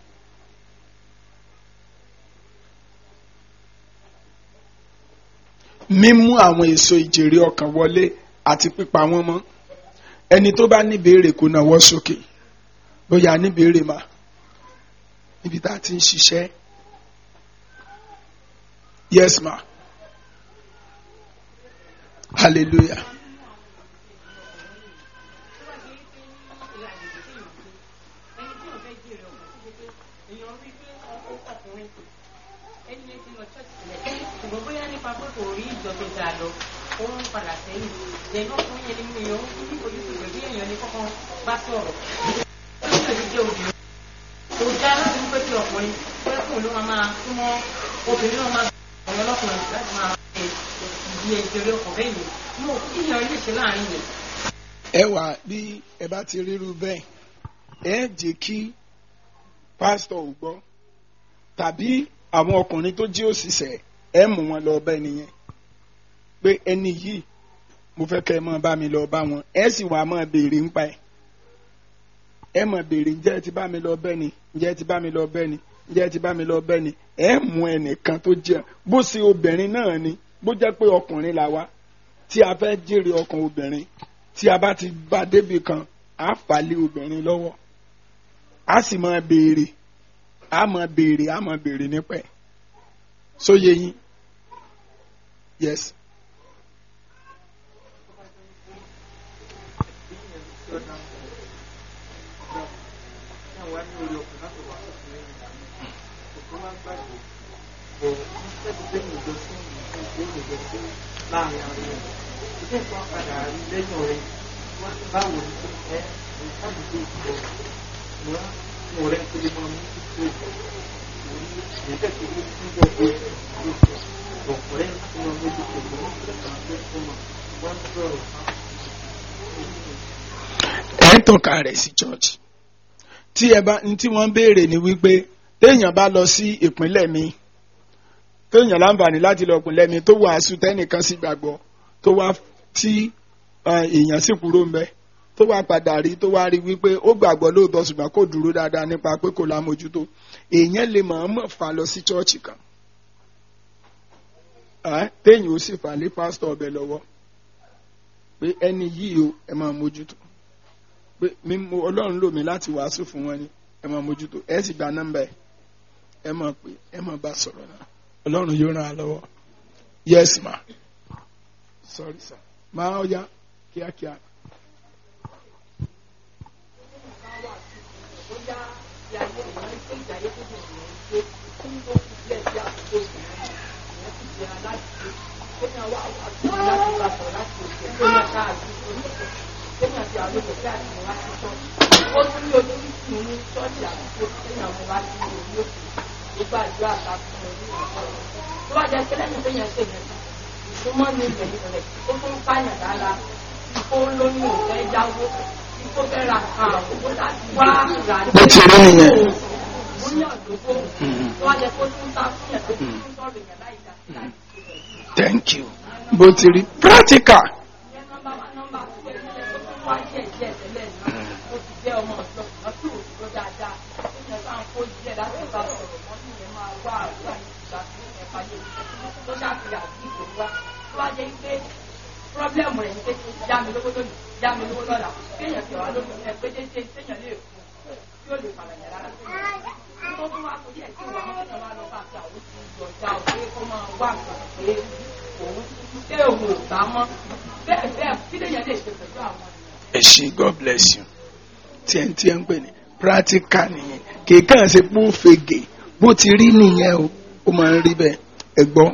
Mímú àwọn èso ìjèrè ọkàn wọlé àti pípa wọn mọ́, ẹni tó bá ní béèrè kó nawọ́ sókè. Bóyá ní béèrè mà níbi tá a ti ń ṣiṣẹ́. Yes ma. Hallelujah. Ẹ wà bí ẹ bá ti ríru bẹ́ẹ̀ ẹ jẹ́ kí pásítọ̀ ò gbọ́ tàbí àwọn ọkùnrin tó jí òṣìṣẹ́ ẹ mú wọn lọ bẹ́ẹ̀ nìyẹn pé ẹni yìí mo fẹ́ kẹ́ ẹ máa bá mi lọ bá wọn, ẹ sì wá máa béèrè ńpa ẹ̀. Ẹ máa béèrè ǹjẹ́ ẹ ti bá mi lọ bẹ́ẹ̀ ni, ǹjẹ́ ẹ ti bá mi lọ bẹ́ẹ̀ ni, ǹjẹ́ ẹ ti bá mi lọ bẹ́ẹ̀ ni. Ẹ mú ẹnìkan tó jẹ́ bó ṣe obìnrin náà ni, bó jẹ́ pé ọkùnrin là wá tí a fẹ́ jèrè ọkàn obìnrin, tí a bá ti bá débi kan á fà lé obìnrin lọ́wọ́, á sì máa béèrè, á máa béèrè, á máa béèrè nípa ẹ̀. Sóye yín? Yes. Láàrin àwọn èèyàn ìdí ìfọwọ́ padà lẹ́yìn ọ̀rẹ́ báwo ni kò fẹ́ ìfọdùkú ìfọ̀ mọ́ mo rẹ́ tó lè máa mú títí ìfọ̀ ìrìnsẹ̀ tó lè tún bọ̀ pé ìfọ̀ ọ̀rẹ́ tó máa mójú tó lè mọ́ tó kàn fẹ́ fún wọn wọ́n sọ̀rọ̀. Ẹ ń tọ́ka rẹ̀ sí church tí ẹ bá ní tí wọ́n ń béèrè ni wípé téèyàn bá lọ sí ìpínlẹ̀ mi, téèyàn láǹfààní láti lọ ìpínlẹ̀ mi tó wàásù tẹ́nìkan sì gbàgbọ́ tó wá tí èèyàn sì kúrò ń bẹ tó wá padà rí tó wá rí wípé ó gbàgbọ́ lóòótọ́ ṣùgbọ́n kò dúró dáadáa nípa pé kò lámójútó, èèyàn lè mọ̀ọ́mọ̀ fà lọ sí chọ́ọ̀chì kan téèyàn ó sì fà lé pásítọ̀ ọbẹ̀ lọ́wọ́ pé ẹni yìí o ẹ máa mójútó pé Ọlọ́run lò mí láti wàásù fún wọn ni ẹ máa mójútó, ẹ sì gba nọ́mbà ẹ ẹ máa pè ẹ máa bá sọ̀rọ̀ náà. Ọlọ́run yóò ràn án lọ́wọ́. Yes ma. Sorry sir. Máa ọ ya kíákíá. ó tún ní ojú ìsìn ní ṣọ́ọ̀ṣì àdúgbò téèyàn mú wá sí orí òkè tó gbàdúrà àtàkùn orí ìṣòro tó wá jẹ́ pé lẹ́yìn téèyàn ṣe yẹn ìsúnmọ́ ní ilẹ̀ ìrẹ̀lẹ̀ ó tún pààyàn dára kó lóyún òfẹ́ jáwó kó fẹ́ ra nǹkan àkókò láti wá rà ní ìlú ní àdúgbò tó wá jẹ́ kó tún sá fún yẹn tó tún sọ̀rọ̀ yẹn láì dá sí láì ṣe. Thank you. Bó ti rí practical. ọmọ ọ̀sán ọtún òṣìṣẹ́ dáadáa ó ní ẹ̀ka ń kó díẹ̀ láti bá sọ̀rọ̀ wọ́n ní ìyẹn máa wá àdúrà ní ìgbà tí ẹ̀ka yé tó ṣàfihàn àti ìgbò wá tó wá jẹ́ pé pírọ́blẹ́mù rẹ̀ ní pé já mi lówó lónìí já mi lówó lọ́la kéèyàn fi ọ̀rọ̀ lónìí ẹ̀ pé déédéé téèyàn lè fún tí ó lè pàlàyà rárá tó tún wá kó díẹ̀ kí ìwà wọn kí wọ́n máa lọ bá àti àwọn oṣù ìjọba òkè kó máa wà pé òun ṣé òun ò gbà mọ́ bẹ́ẹ̀ bẹ́ẹ̀ kí lèèyàn lè ṣe pẹ̀lú àwọn ẹ ṣé, God bless you. tí ẹ ń tí ẹ ń pè ní practical nìyẹn kì í kàn ṣe pé ó fege bó ti rí nìyẹn o ó máa ń rí bẹ́ẹ̀ ẹ gbọ́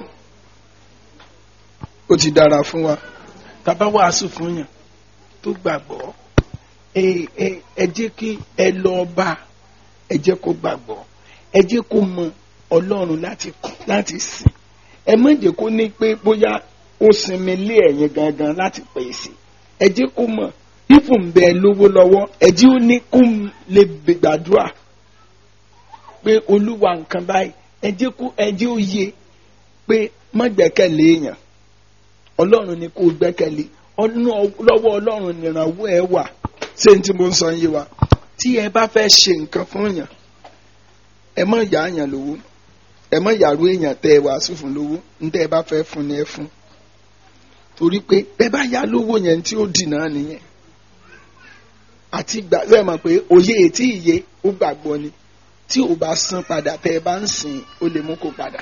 ó ti dára fún wa tàbá wàásù fún yàn tó gbàgbọ́ ẹ ẹ ẹ jẹ́ kí ẹ lọ bá ẹ jẹ́ kó gbàgbọ́ ẹ jẹ́ kó mọ Ọlọ́run láti láti sìn ẹ má jẹ́ kó ní pé bóyá ó sinmi lé ẹ̀yin gangan láti pèsè ẹ jẹ́ kó mọ̀ ifun ń bẹ lówó lọ́wọ́ ẹ̀jí ó ní kó lè gbàdúrà pé Olúwa nǹkan báyìí ẹ jẹ́ kó ẹ jẹ́ ó yé pé má gbẹ́kẹ̀lé èèyàn Ọlọ́run ni kó gbẹ́kẹ̀lé lọ́wọ́ Ọlọ́run nìrànwọ́ ẹ wà ṣé n tí mo ń sọ yé wa tí ẹ bá fẹ́ ṣe nǹkan fún èèyàn ẹ má yà á yàn lówó ẹ má yàrá èèyàn tẹ ẹ wàásù fún lówó ní tẹ ẹ bá fẹ́ fún ni ẹ fún torí pé ẹ bá yá lówó yẹn tí ó dì náà nìyẹn àti gbà ẹ mọ̀ pé òye ètí ìyè ó gbàgbọ́ ni tí ò bá san padà tẹ ẹ bá ń sìn ó lè mú kó padà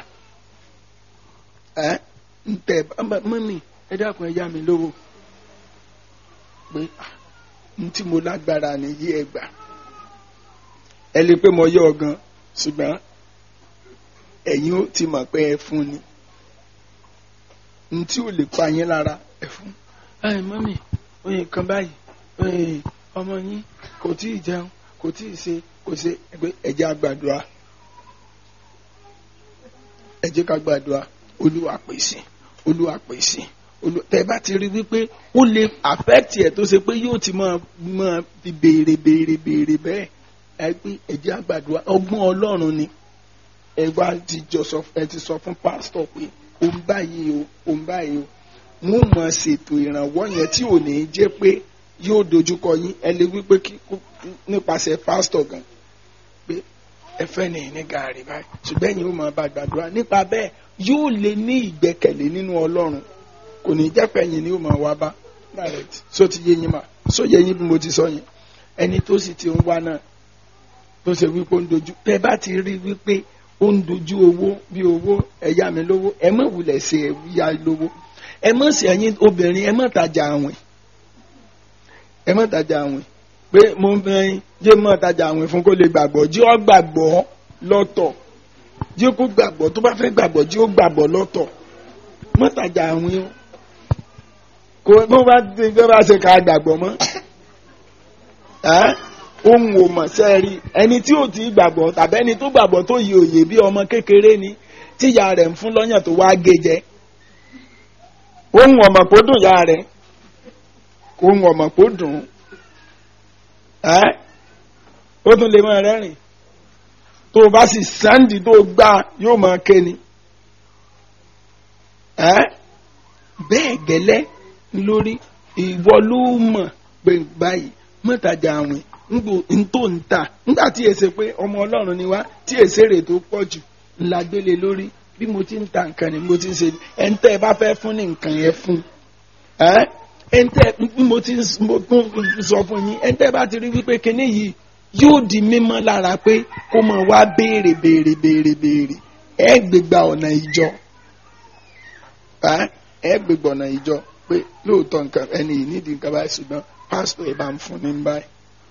ẹ ń tẹ mọ́mì ẹ dákun ẹ yá mi lówó pé n tí mo lágbára nìyí ẹ gbà ẹ lè pé mo yọ ọ gan ṣùgbọ́n ẹ̀yin ó ti mọ̀ pé ẹ fún ni n tí ò lè pa yín lára ẹ fún ẹ mọ́mì oyin kan báyìí ọmọ yín kò tí ì jẹun kò tí ì ṣe kò ṣe ẹgbẹ́ ẹ̀jẹ̀ àgbàdua ẹ̀jẹ̀ ká gbàdua Olúwa pèsè Olúwa pèsè tẹ́ bá ti rí wípé ó lè affect ẹ̀ tó ṣe pé yóò ti máa máa fi béèrè béèrè béèrè bẹ́ẹ̀ ẹ pé ẹ̀jẹ̀ àgbàdua ọgbọ́n Ọlọ́run ni ẹ wá ti jọ sọ ẹ ti sọ fún pásítọ̀ pé òun báyìí o òun báyìí o mo mọ̀ ṣètò ìrànwọ́ yẹn tí ò ní jẹ́ pé yóò dojúkọ yín ẹ lè wípé nípasẹ̀ pásítọ̀ gan pé ẹ fẹ́ ní ní gàárì báyìí ṣùgbọ́n ẹ̀yin ó máa bá gbàdúrà nípa bẹ́ẹ̀ yóò lè ní ìgbẹ́kẹ̀lé nínú Ọlọ́run kò ní jẹ́ pé ẹ̀yin ni ó máa wá bá direct só ti yé yín mà só yé yín bí mo ti sọ yẹn ẹni tó sì ti ń wá náà tó ṣe wípé ó ń dojú tẹ́ bá ti rí wípé ó ń dojú owó bí owó ẹ yá mi lówó ẹ má wulẹ̀ ṣe ya lówó ẹ má ṣe ẹ̀yin obìnrin ẹ má tajà àwìn ẹ má tajà àwìn pé mo ń fẹ́ jẹ́ má tajà àwìn fún kó lè gbàgbọ́ jí ó gbàgbọ́ lọ́tọ̀ jí ó kó gbàgbọ́ tó bá fẹ́ gbàgbọ́ jí ó gbàgbọ́ lọ́tọ̀ má tajà àwìn o kò bó bá ti fẹ́ bá ṣe ká gbàgbọ́ mọ́ ohun ò mọ̀ sẹ́ẹ̀rí ẹni tí ò ti gbàgbọ́ tàbí ẹni tó gbàgbọ́ tó yí òye bí ọmọ kékeré ni tíya rẹ̀ ń fún lọ́yàn tó wá gé jẹ ohun ọ̀mọ̀ kó dùn ya rẹ̀ ohun ọ̀mọ̀ kó dùn ẹ́ ó tún lè máa rẹ́rìn tó o bá sì sáǹdì tó o gbà yóò máa ké ni ẹ́ bẹ́ẹ̀ gẹ́lẹ́ lórí ìwọ ló mọ̀ pé báyìí mọ́tàjà àwìn ngbò ntò ntà nígbà tí èsè pé ọmọ Ọlọ́run ni wá tí èsè rè tó pọ̀ jù ńlá gbélé lórí bí mo ti ń ta nǹkan ni mo ti ń ṣe ẹ̀ńtẹ́ ẹ bá fẹ́ fún ní nǹkan yẹn fún ẹ́ ẹ̀ńtẹ́ bí mo ti ń sọ fún yín ẹ̀ńtẹ́ bá ti rí wípé kinní yìí yóò di mímọ́ lára pé kó mọ̀ wá béèrè béèrè béèrè béèrè ẹ gbégbá ọ̀nà ìjọ ẹ gbégbá ọ̀nà ìjọ pé lóòótọ́ nǹkan ẹni yìí nídìí nǹkan báyìí ṣùgbọ́n pásítọ̀ ẹ bá ń fún ní báyìí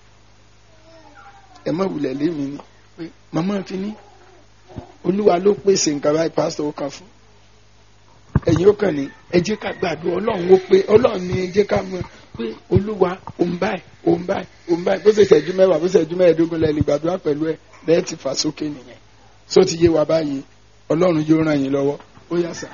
ẹ má wulẹ̀ lémi ni pé màmá fi ní Olúwa ló pèsè nǹkan báyìí pásítọ̀ ó kàn fún ẹ̀yin ó kàn ní ẹ jẹ́ ká gbàdúrà ọlọ́run ó pé ọlọ́run ní ẹ jẹ́ ká mọ̀ pé olúwa òun báyìí òun báyìí òun báyìí bó ṣe ṣẹ́jú mẹ́wàá bó ṣe ṣẹ́jú mẹ́ẹ̀ẹ́dógún lẹ́ẹ̀ lè gbàdúrà pẹ̀lú ẹ̀ bẹ́ẹ̀ ti fà sókè nìyẹn só ti yé wa báyìí ọlọ́run yóò ràn yín lọ́wọ́ ó yá sà.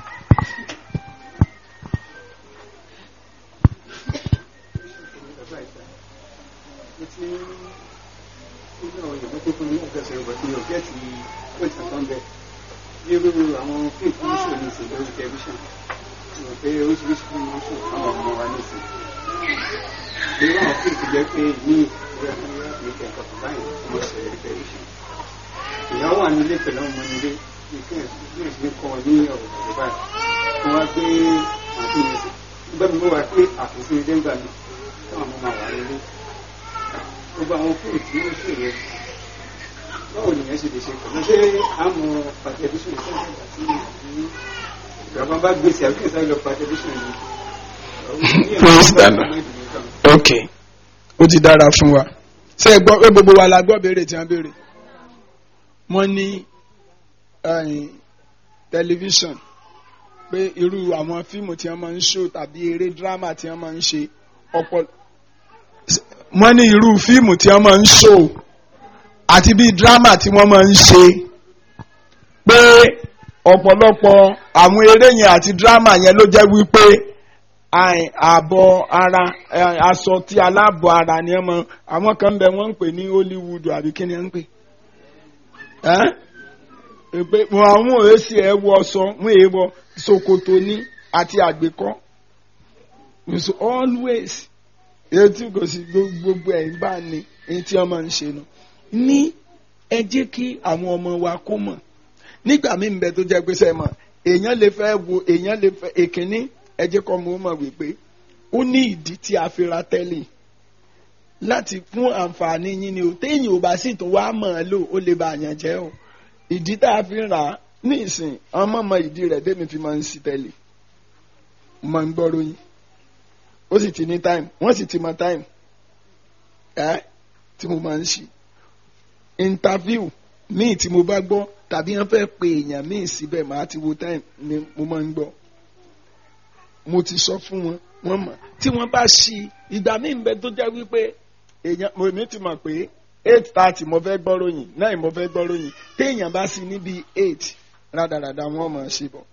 irú àwọn fíìmù tó ń ṣò ní ìsìn lórí tẹlifíṣàn rò pé oríṣiríṣi fún wọn ṣò fáwọn ọmọ wa ní ìsìn irú àwọn fíìmù tó jẹ́ pé ní ìpínlẹ̀ fúnra ní kẹ̀kọ́ tó báyìí tí wọ́n ṣe lórí tẹlifíṣàn ìyá wà nílé pẹ̀lú ọmọ nílé ní kí ẹ̀ ní kọ́ ní ọ̀rọ̀ ìjọba báyìí kí wọ́n gbé àfihàn yẹn sí nígbà mi wà pé àfihàn ilé ń gbà mí káwọn ọmọ máa wà nílé gbogbo àwọn fíìmù tí wọ́n ṣe yẹn báwo ni ẹ ṣe lè ṣe pẹ̀lú ṣé àmọ́ pàtẹ́bíṣàn ìṣẹ́yìn àti ìjọba bá gbèsè àbíkẹ́sà lọ pàtẹ́bíṣàn yìí. ok ó ti dára fún wa ṣé ẹ gbọ́ pé gbogbo wa la gbọ́ béèrè tí wọ́n béèrè wọ́n ní tẹlifíṣàn pé irú àwọn fíìmù tí wọ́n máa ń ṣó tàbí eré dírámà tí wọ́n máa ń ṣe ọ̀pọ̀ wọ́n ní irú fíìmù tí wọ́n máa ń ṣó àti bíi dírámà tí wọ́n máa ń ṣe pé ọ̀pọ̀lọpọ̀ àwọn eré yẹn àti dírámà yẹn ló jẹ́ wípé ààbọ̀ ara aṣọ tí aláàbọ̀ ara ni wọ́n mọ àwọn kan bẹ wọ́n ń pè ní Hollywood àbí kí ni wọ́n ń pè ẹ́ pé àwọn èsì ẹ̀ wọ ọsọ wọ́n èé wọ ṣòkòtò ní àti àgbékọ́ so always etí kò sí gbogbo ẹ̀ bá ní èyí tí wọ́n máa ń ṣe nù ní ẹ jẹ́ kí àwọn ọmọ wa kó mọ̀ nígbà míì ń bẹ tó jẹ́ pé sẹ́ mọ̀ èèyàn lè fẹ́ wo èèyàn lè fẹ́ èkínní ẹ jẹ́ kọ́ mọ̀ ó mọ̀ wípé ó ní ìdí tí a fi ra tẹ́lẹ̀ láti fún àǹfààní yín ni o téèyàn ò bá sì tún wá mọ̀ ọ́ lò ó lè bá àyàn jẹ́ o ìdí tá a fi rà á ní ìsìn ọmọ mọ ìdí rẹ̀ tẹ́mi fi máa ń sí tẹ́lẹ̀ mọ̀ ń gbọ́rọ̀ yín ó sì ti ní time wọ́n sì ti mọ time ẹ́ tí mo máa ń ṣe interview míì tí mo bá gbọ́ tàbí wọ́n fẹ́ pe èèyàn míì síbẹ̀ máa ti wo time ni mo máa ń gbọ́ mo ti sọ fún wọn wọ́n mọ̀ tí wọ́n bá ṣí ìgbà míì ń bẹ tó jẹ́ wípé èèyàn mo ní ti mọ̀ pé eight thirty mo fẹ́ gbọ́ ròyìn nine mo fẹ́ gbọ́ ròyìn téèyàn bá sí níbi eight rádaràda wọ́n mọ̀ ṣe bọ̀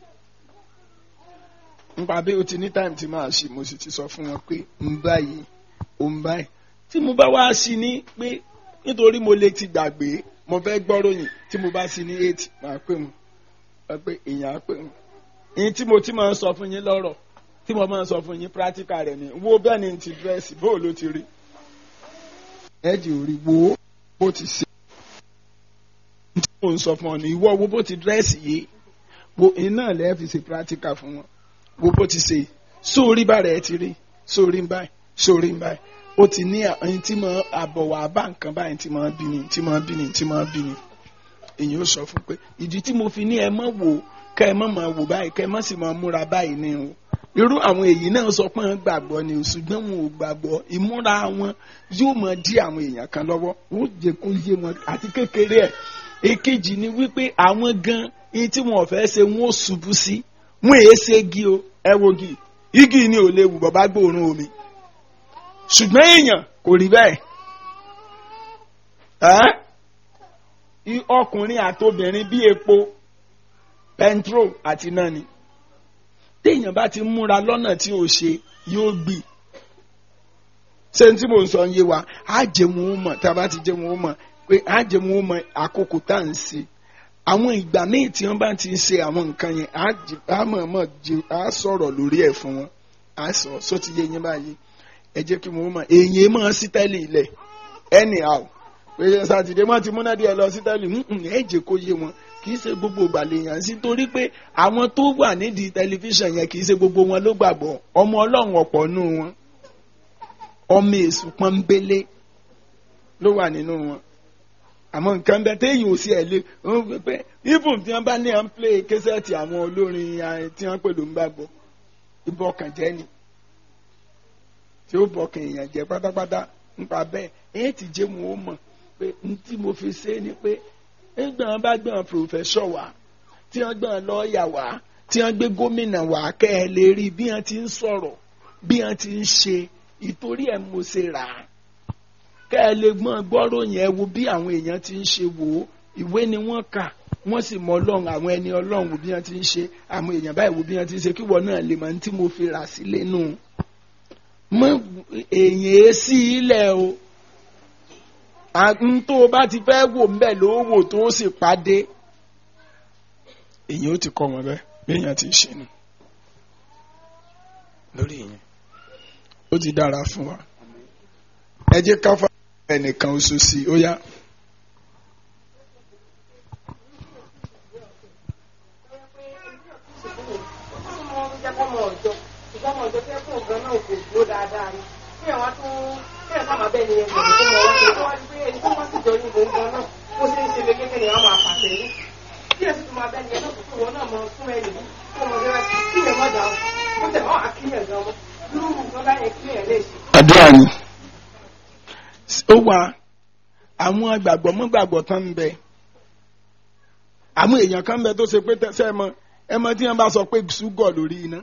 nípa bí o ti ní time tí máa ṣe mo sì ti sọ fún wọn pé ń báyìí ò ń báyìí tí mo bá wá sí ní pé nítorí mo lè ti gbàgbé mo fẹ́ gbọ́ ròyìn tí mo bá sí ní eight máa pè wọ́n wọ́n pé èèyàn á pè wọ́n ìyẹn tí mo ti máa ń sọ fún yín lọ́rọ̀ tí mo máa ń sọ fún yín practical rẹ̀ ni wo bẹ́ẹ̀ ni ti dírẹ́sì bó ló ti rí ẹ̀jì ò rí wo bó ti ṣe tí mo ń sọ fún ọ ní ìwọ wo bó ti dírẹ́sì yìí wo iná lẹ́ẹ̀ fi ṣe practical fún wọn wo bó ti ṣe sórí bára ẹ ti rí sórí ń báyìí sórí ń báyìí ó ti ní ẹni tí mo àbọ̀wọ̀ àbá nǹkan báyìí tí mo bí ni tí mo bí ni tí mo bí ni èyí ó sọ fún pé ìdí tí mo fi ní ẹ mọ̀ wò kẹ́ ẹ mọ̀ mọ̀ wò báyìí kẹ́ ẹ mọ̀ sì mọ̀ múra báyìí ni o irú àwọn èyí náà sọ pé wọ́n gbàgbọ́ ni ṣùgbọ́n wọn ò gbàgbọ́ ìmúra wọn yóò mọ̀ dí àwọn èèyàn kan lọ́wọ́ ó jẹ́ kó yé wọn àti kékeré ẹ̀ èkejì ni wípé àwọn gan iye tí wọn ò fẹ́ ṣe wọn ò ṣubú sí wọn èé ṣe igi o ẹ wo igi igi ni ò léwu bàbá gbóòórùn omi ṣùgbọ́n èèyàn kò rí bẹ́ẹ̀ ẹ́ ọkùnrin àtobìnrin bí epo petrol àti náà ni téèyàn bá ti múra lọ́nà tí ò ṣe yóò gbì ṣé tí mò ń sọ yé wa á jẹ́ wọn ó mọ̀ tá a bá ti jẹ́ wọn ó mọ̀ pé á jẹ́ wọn ó mọ̀ àkókò tá à ń ṣe àwọn ìgbà míì tí wọ́n bá ti ń ṣe àwọn nǹkan yẹn á mọ̀ mọ̀ á sọ̀rọ̀ lórí ẹ̀ fún wọn á sọ sọ ti yé yín báyìí ẹ jẹ́ kí wọ́n mọ̀ èyí máa sí tẹ́lẹ̀ ilẹ̀ anyhow pé sátidé wọ́n ti múná díẹ̀ lọ sí tẹ́lẹ̀ ẹ jẹ́ kó yé wọn kì í ṣe gbogbo ìgbàlè yàn sí torí pé àwọn tó wà nídìí tẹlifíṣàn yẹn kì í ṣe gbogbo wọn ló gbàgbọ́ ọmọ ọlọ́run ọ̀pọ̀ nù wọn ọmọ èṣù pọ́nbélé ló wà nínú wọn àmọ́ nǹkan bẹ téèyàn ò sí ẹ̀ lé pé even tí wọ́n bá ní à ń play késẹ́ẹ̀tì àwọn olórin tí wọ́n pè ló ń gbàgbọ́ ìbọkànjẹ́ ni tí ó bọkàn èèyàn jẹ́ pátápátá nípa bẹ́ẹ̀ èyí ti jẹ́ wọn ó mọ̀ pé n tí mo fi ṣe ni pé nígbà wọn bá gbọ́n pòfẹ́sọ̀ wá tí wọ́n gbọ́n lọ́ọ̀yà wá tí wọ́n gbé gómìnà wá kẹ́ ẹ lè rí bí wọ́n ti ń sọ̀rọ̀ bí wọ́n ti ń ṣe ìtorí ẹ̀ mo ṣe rà á kẹ́ ẹ lè gbọ́n gbọ́rọ̀ yẹn wo bí àwọn èèyàn ti ń ṣe wò ó ìwé ni wọ́n kà wọ́n sì mọ ọlọ́run àwọn ẹni ọlọ́run wo bí wọ́n ti ń ṣe àwọn èèyàn báyìí wo bí wọ́n ti ń ṣe kí wọ́n náà lè mọ̀ ní tí mo fi rà sílé nù mọ èèyàn sí ilẹ̀ o n tó o bá ti fẹ́ wò ńbẹ̀ ló wò tó o sì pàdé èèyàn ó ti kọ́ wọn bẹ́ẹ̀ bí èèyàn ti ṣe nù lórí ìyẹn ó ti dára fún wa ẹ jẹ́ ká fà ẹnìkan oṣù sí ó yá. àdúrà ni ó wà àwọn gbàgbọ́ mọ́ gbàgbọ́ tán ń bẹ àwọn èèyàn kan ń bẹ tó ṣe pé tẹ́sẹ̀ mọ́ ẹ mọ tí wọ́n bá sọ pé ṣúgọ̀ lórí iná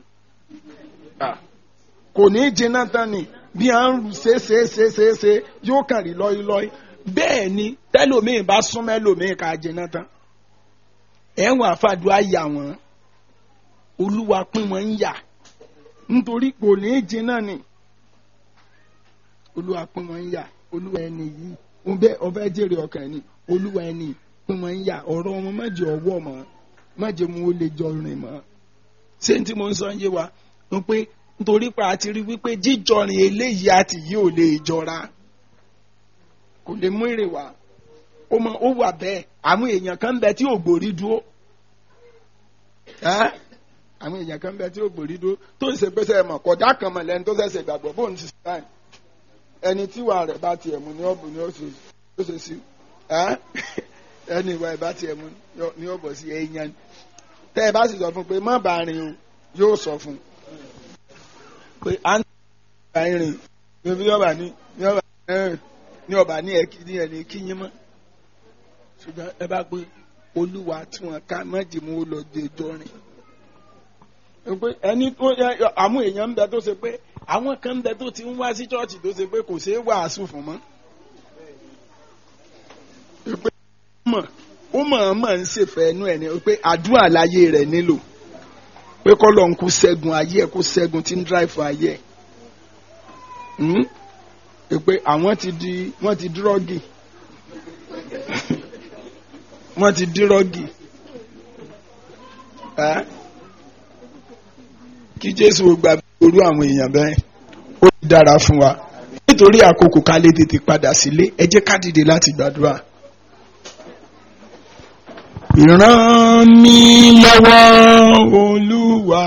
kò ní í jiná tán ni bí à ń ṣe ṣe ṣe ṣe ṣe yóò kàn rí lọ́yí lọ́yí bẹ́ẹ̀ ni tẹ́lòmíì bá súnmọ́ ẹlòmíì ká jiná tán ẹ̀wọ̀n àfàdúrà yà wọ́n olúwa pín wọn ń yà nítorí kò ní í jiná ni olúwa pín wọn ń yà olúwa ẹni yìí ọbẹ̀ jèrè ọkàn ẹni olúwa ẹni pín wọn ń yà ọ̀rọ̀ wọn má jẹ́ ọwọ́ mọ́ má jẹ́ mu ó lè jọ rìn mọ́ ṣé ní tí mo ń sọ ń yé wa ń pé nítorí pé a ti rí wípé jíjọrin eléyìí àti yìí ò lè jọra kò lè mú èrè wá ó mọ ó wà bẹ́ẹ̀ àwọn èèyàn kan ń bẹ tí ò gbòrí dúró àwọn èèyàn kan ń bẹ tí ò gbòrí dúró tó ń ṣe pé sẹ́ mọ̀ kọjá kan mọ̀ lẹ́ni tó ṣẹ̀ṣẹ̀ gbàgbọ́ bóun ti sàn ẹni tí ìwà rẹ̀ bá tiẹ̀ mú ní ọ̀bùn ní ó ṣe sí ẹni ìwà ẹ̀ bá tiẹ̀ mú ní ọ̀bọ̀ sí ẹ̀yàn tẹ́ ẹ bá sì sọ fún pé má bàa rìn o yóò sọ fún pé à ń bá rìn ní ọba ní ní ọba ní ẹ̀kí ní ẹni kíyín mọ́ ṣùgbọ́n ẹ bá pé olúwa tí wọ́n ká mọ́jìmú ó lọ dé jọ rìn ẹni tó àwọn èèyàn ń bẹ tó ṣe pé àwọn kan ń bẹ tó ti ń wá sí chọ́ọ̀chì tó ṣe pé kò ṣeé wàásù fún mọ́ ó mọ̀ ọ́n mọ̀ ń ṣèfẹ́ ẹnu ẹ̀ ni pé àdúrà láyé rẹ̀ nílò pé kọ́ lọ́n kó ṣẹ́gun ayé ẹ̀ kó ṣẹ́gun tí ń dráìfù ayé ẹ̀ pé àwọn ti di wọ́n ti dírọ́gì wọ́n ti dírọ́gì kí Jésù gba orú àwọn èèyàn bẹ́ẹ̀ ó ti dára fún wa nítorí àkókò ká lè tètè padà sílé ẹ jẹ́ ká dìde láti gbàdúrà. Ràn mí lọ́wọ́ Olúwa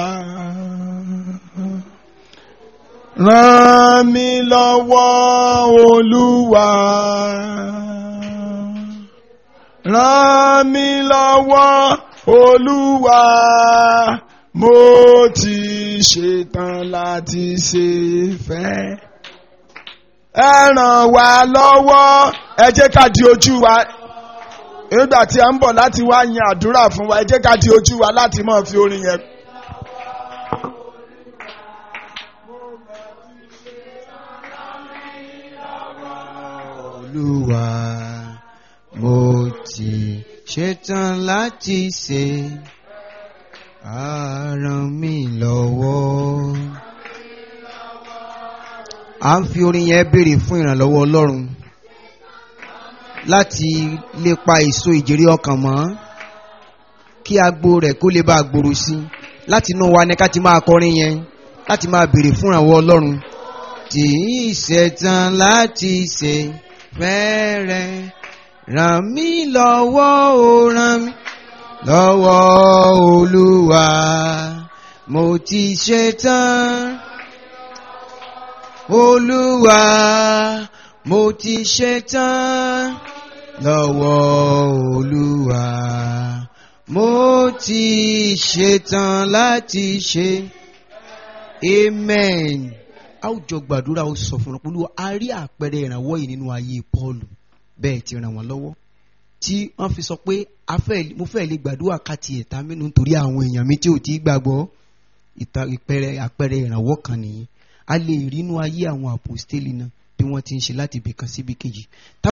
ràn mí lọ́wọ́ Olúwa ràn mí lọ́wọ́ Olúwa mo ti ṣetán láti ṣe fẹ́ ẹ ràn wá lọ́wọ́ ẹ jẹ́ ká di ojú wa nígbà tí a ń bọ̀ láti wá yan àdúrà fún wa ẹ jẹ́ ká di ojú wa láti máa fi orin yẹn. Olúwa mo ti ṣetán láti ṣe ràn mí lọ́wọ́. À ń fi orin yẹn béèrè fún ìrànlọ́wọ́ Ọlọ́run láti lè pa èso ìjèrè ọkàn mọ́ kí agbo rẹ̀ kó lè bá gbòòrò sí láti inú wa ní ká ti máa kọrin yẹn láti máa béèrè fún ìrànwọ́ Ọlọ́run. Tí ìṣẹ̀tàn láti ṣe fẹ́rẹ̀ ràn mí lọ́wọ́ o ràn mí lọ́wọ́ Olúwa mo ti ṣetán Olúwa mo ti ṣetán lọ́wọ́ Olúwa mo ti ṣetán láti ṣe. Amen. A ó jọ gbàdúrà ó sọ fún Olúwa a rí àpẹẹrẹ ìrànwọ́ yìí nínú ayé Paul bẹ́ẹ̀ ti ràn wọ́n lọ́wọ́. tí wọ́n fi sọ pé afẹ́ mo fẹ́ lè gbàdúrà ká tiẹ̀ ta mí nù nítorí àwọn èèyàn mi tí ò tí gbàgbọ́. Ìpẹrẹ àpẹẹrẹ ìrànwọ́ kan nìyí. A lè rí inú ayé àwọn àpòstélì náà bí wọ́n ti ń ṣe láti ibì kan síbi kejì.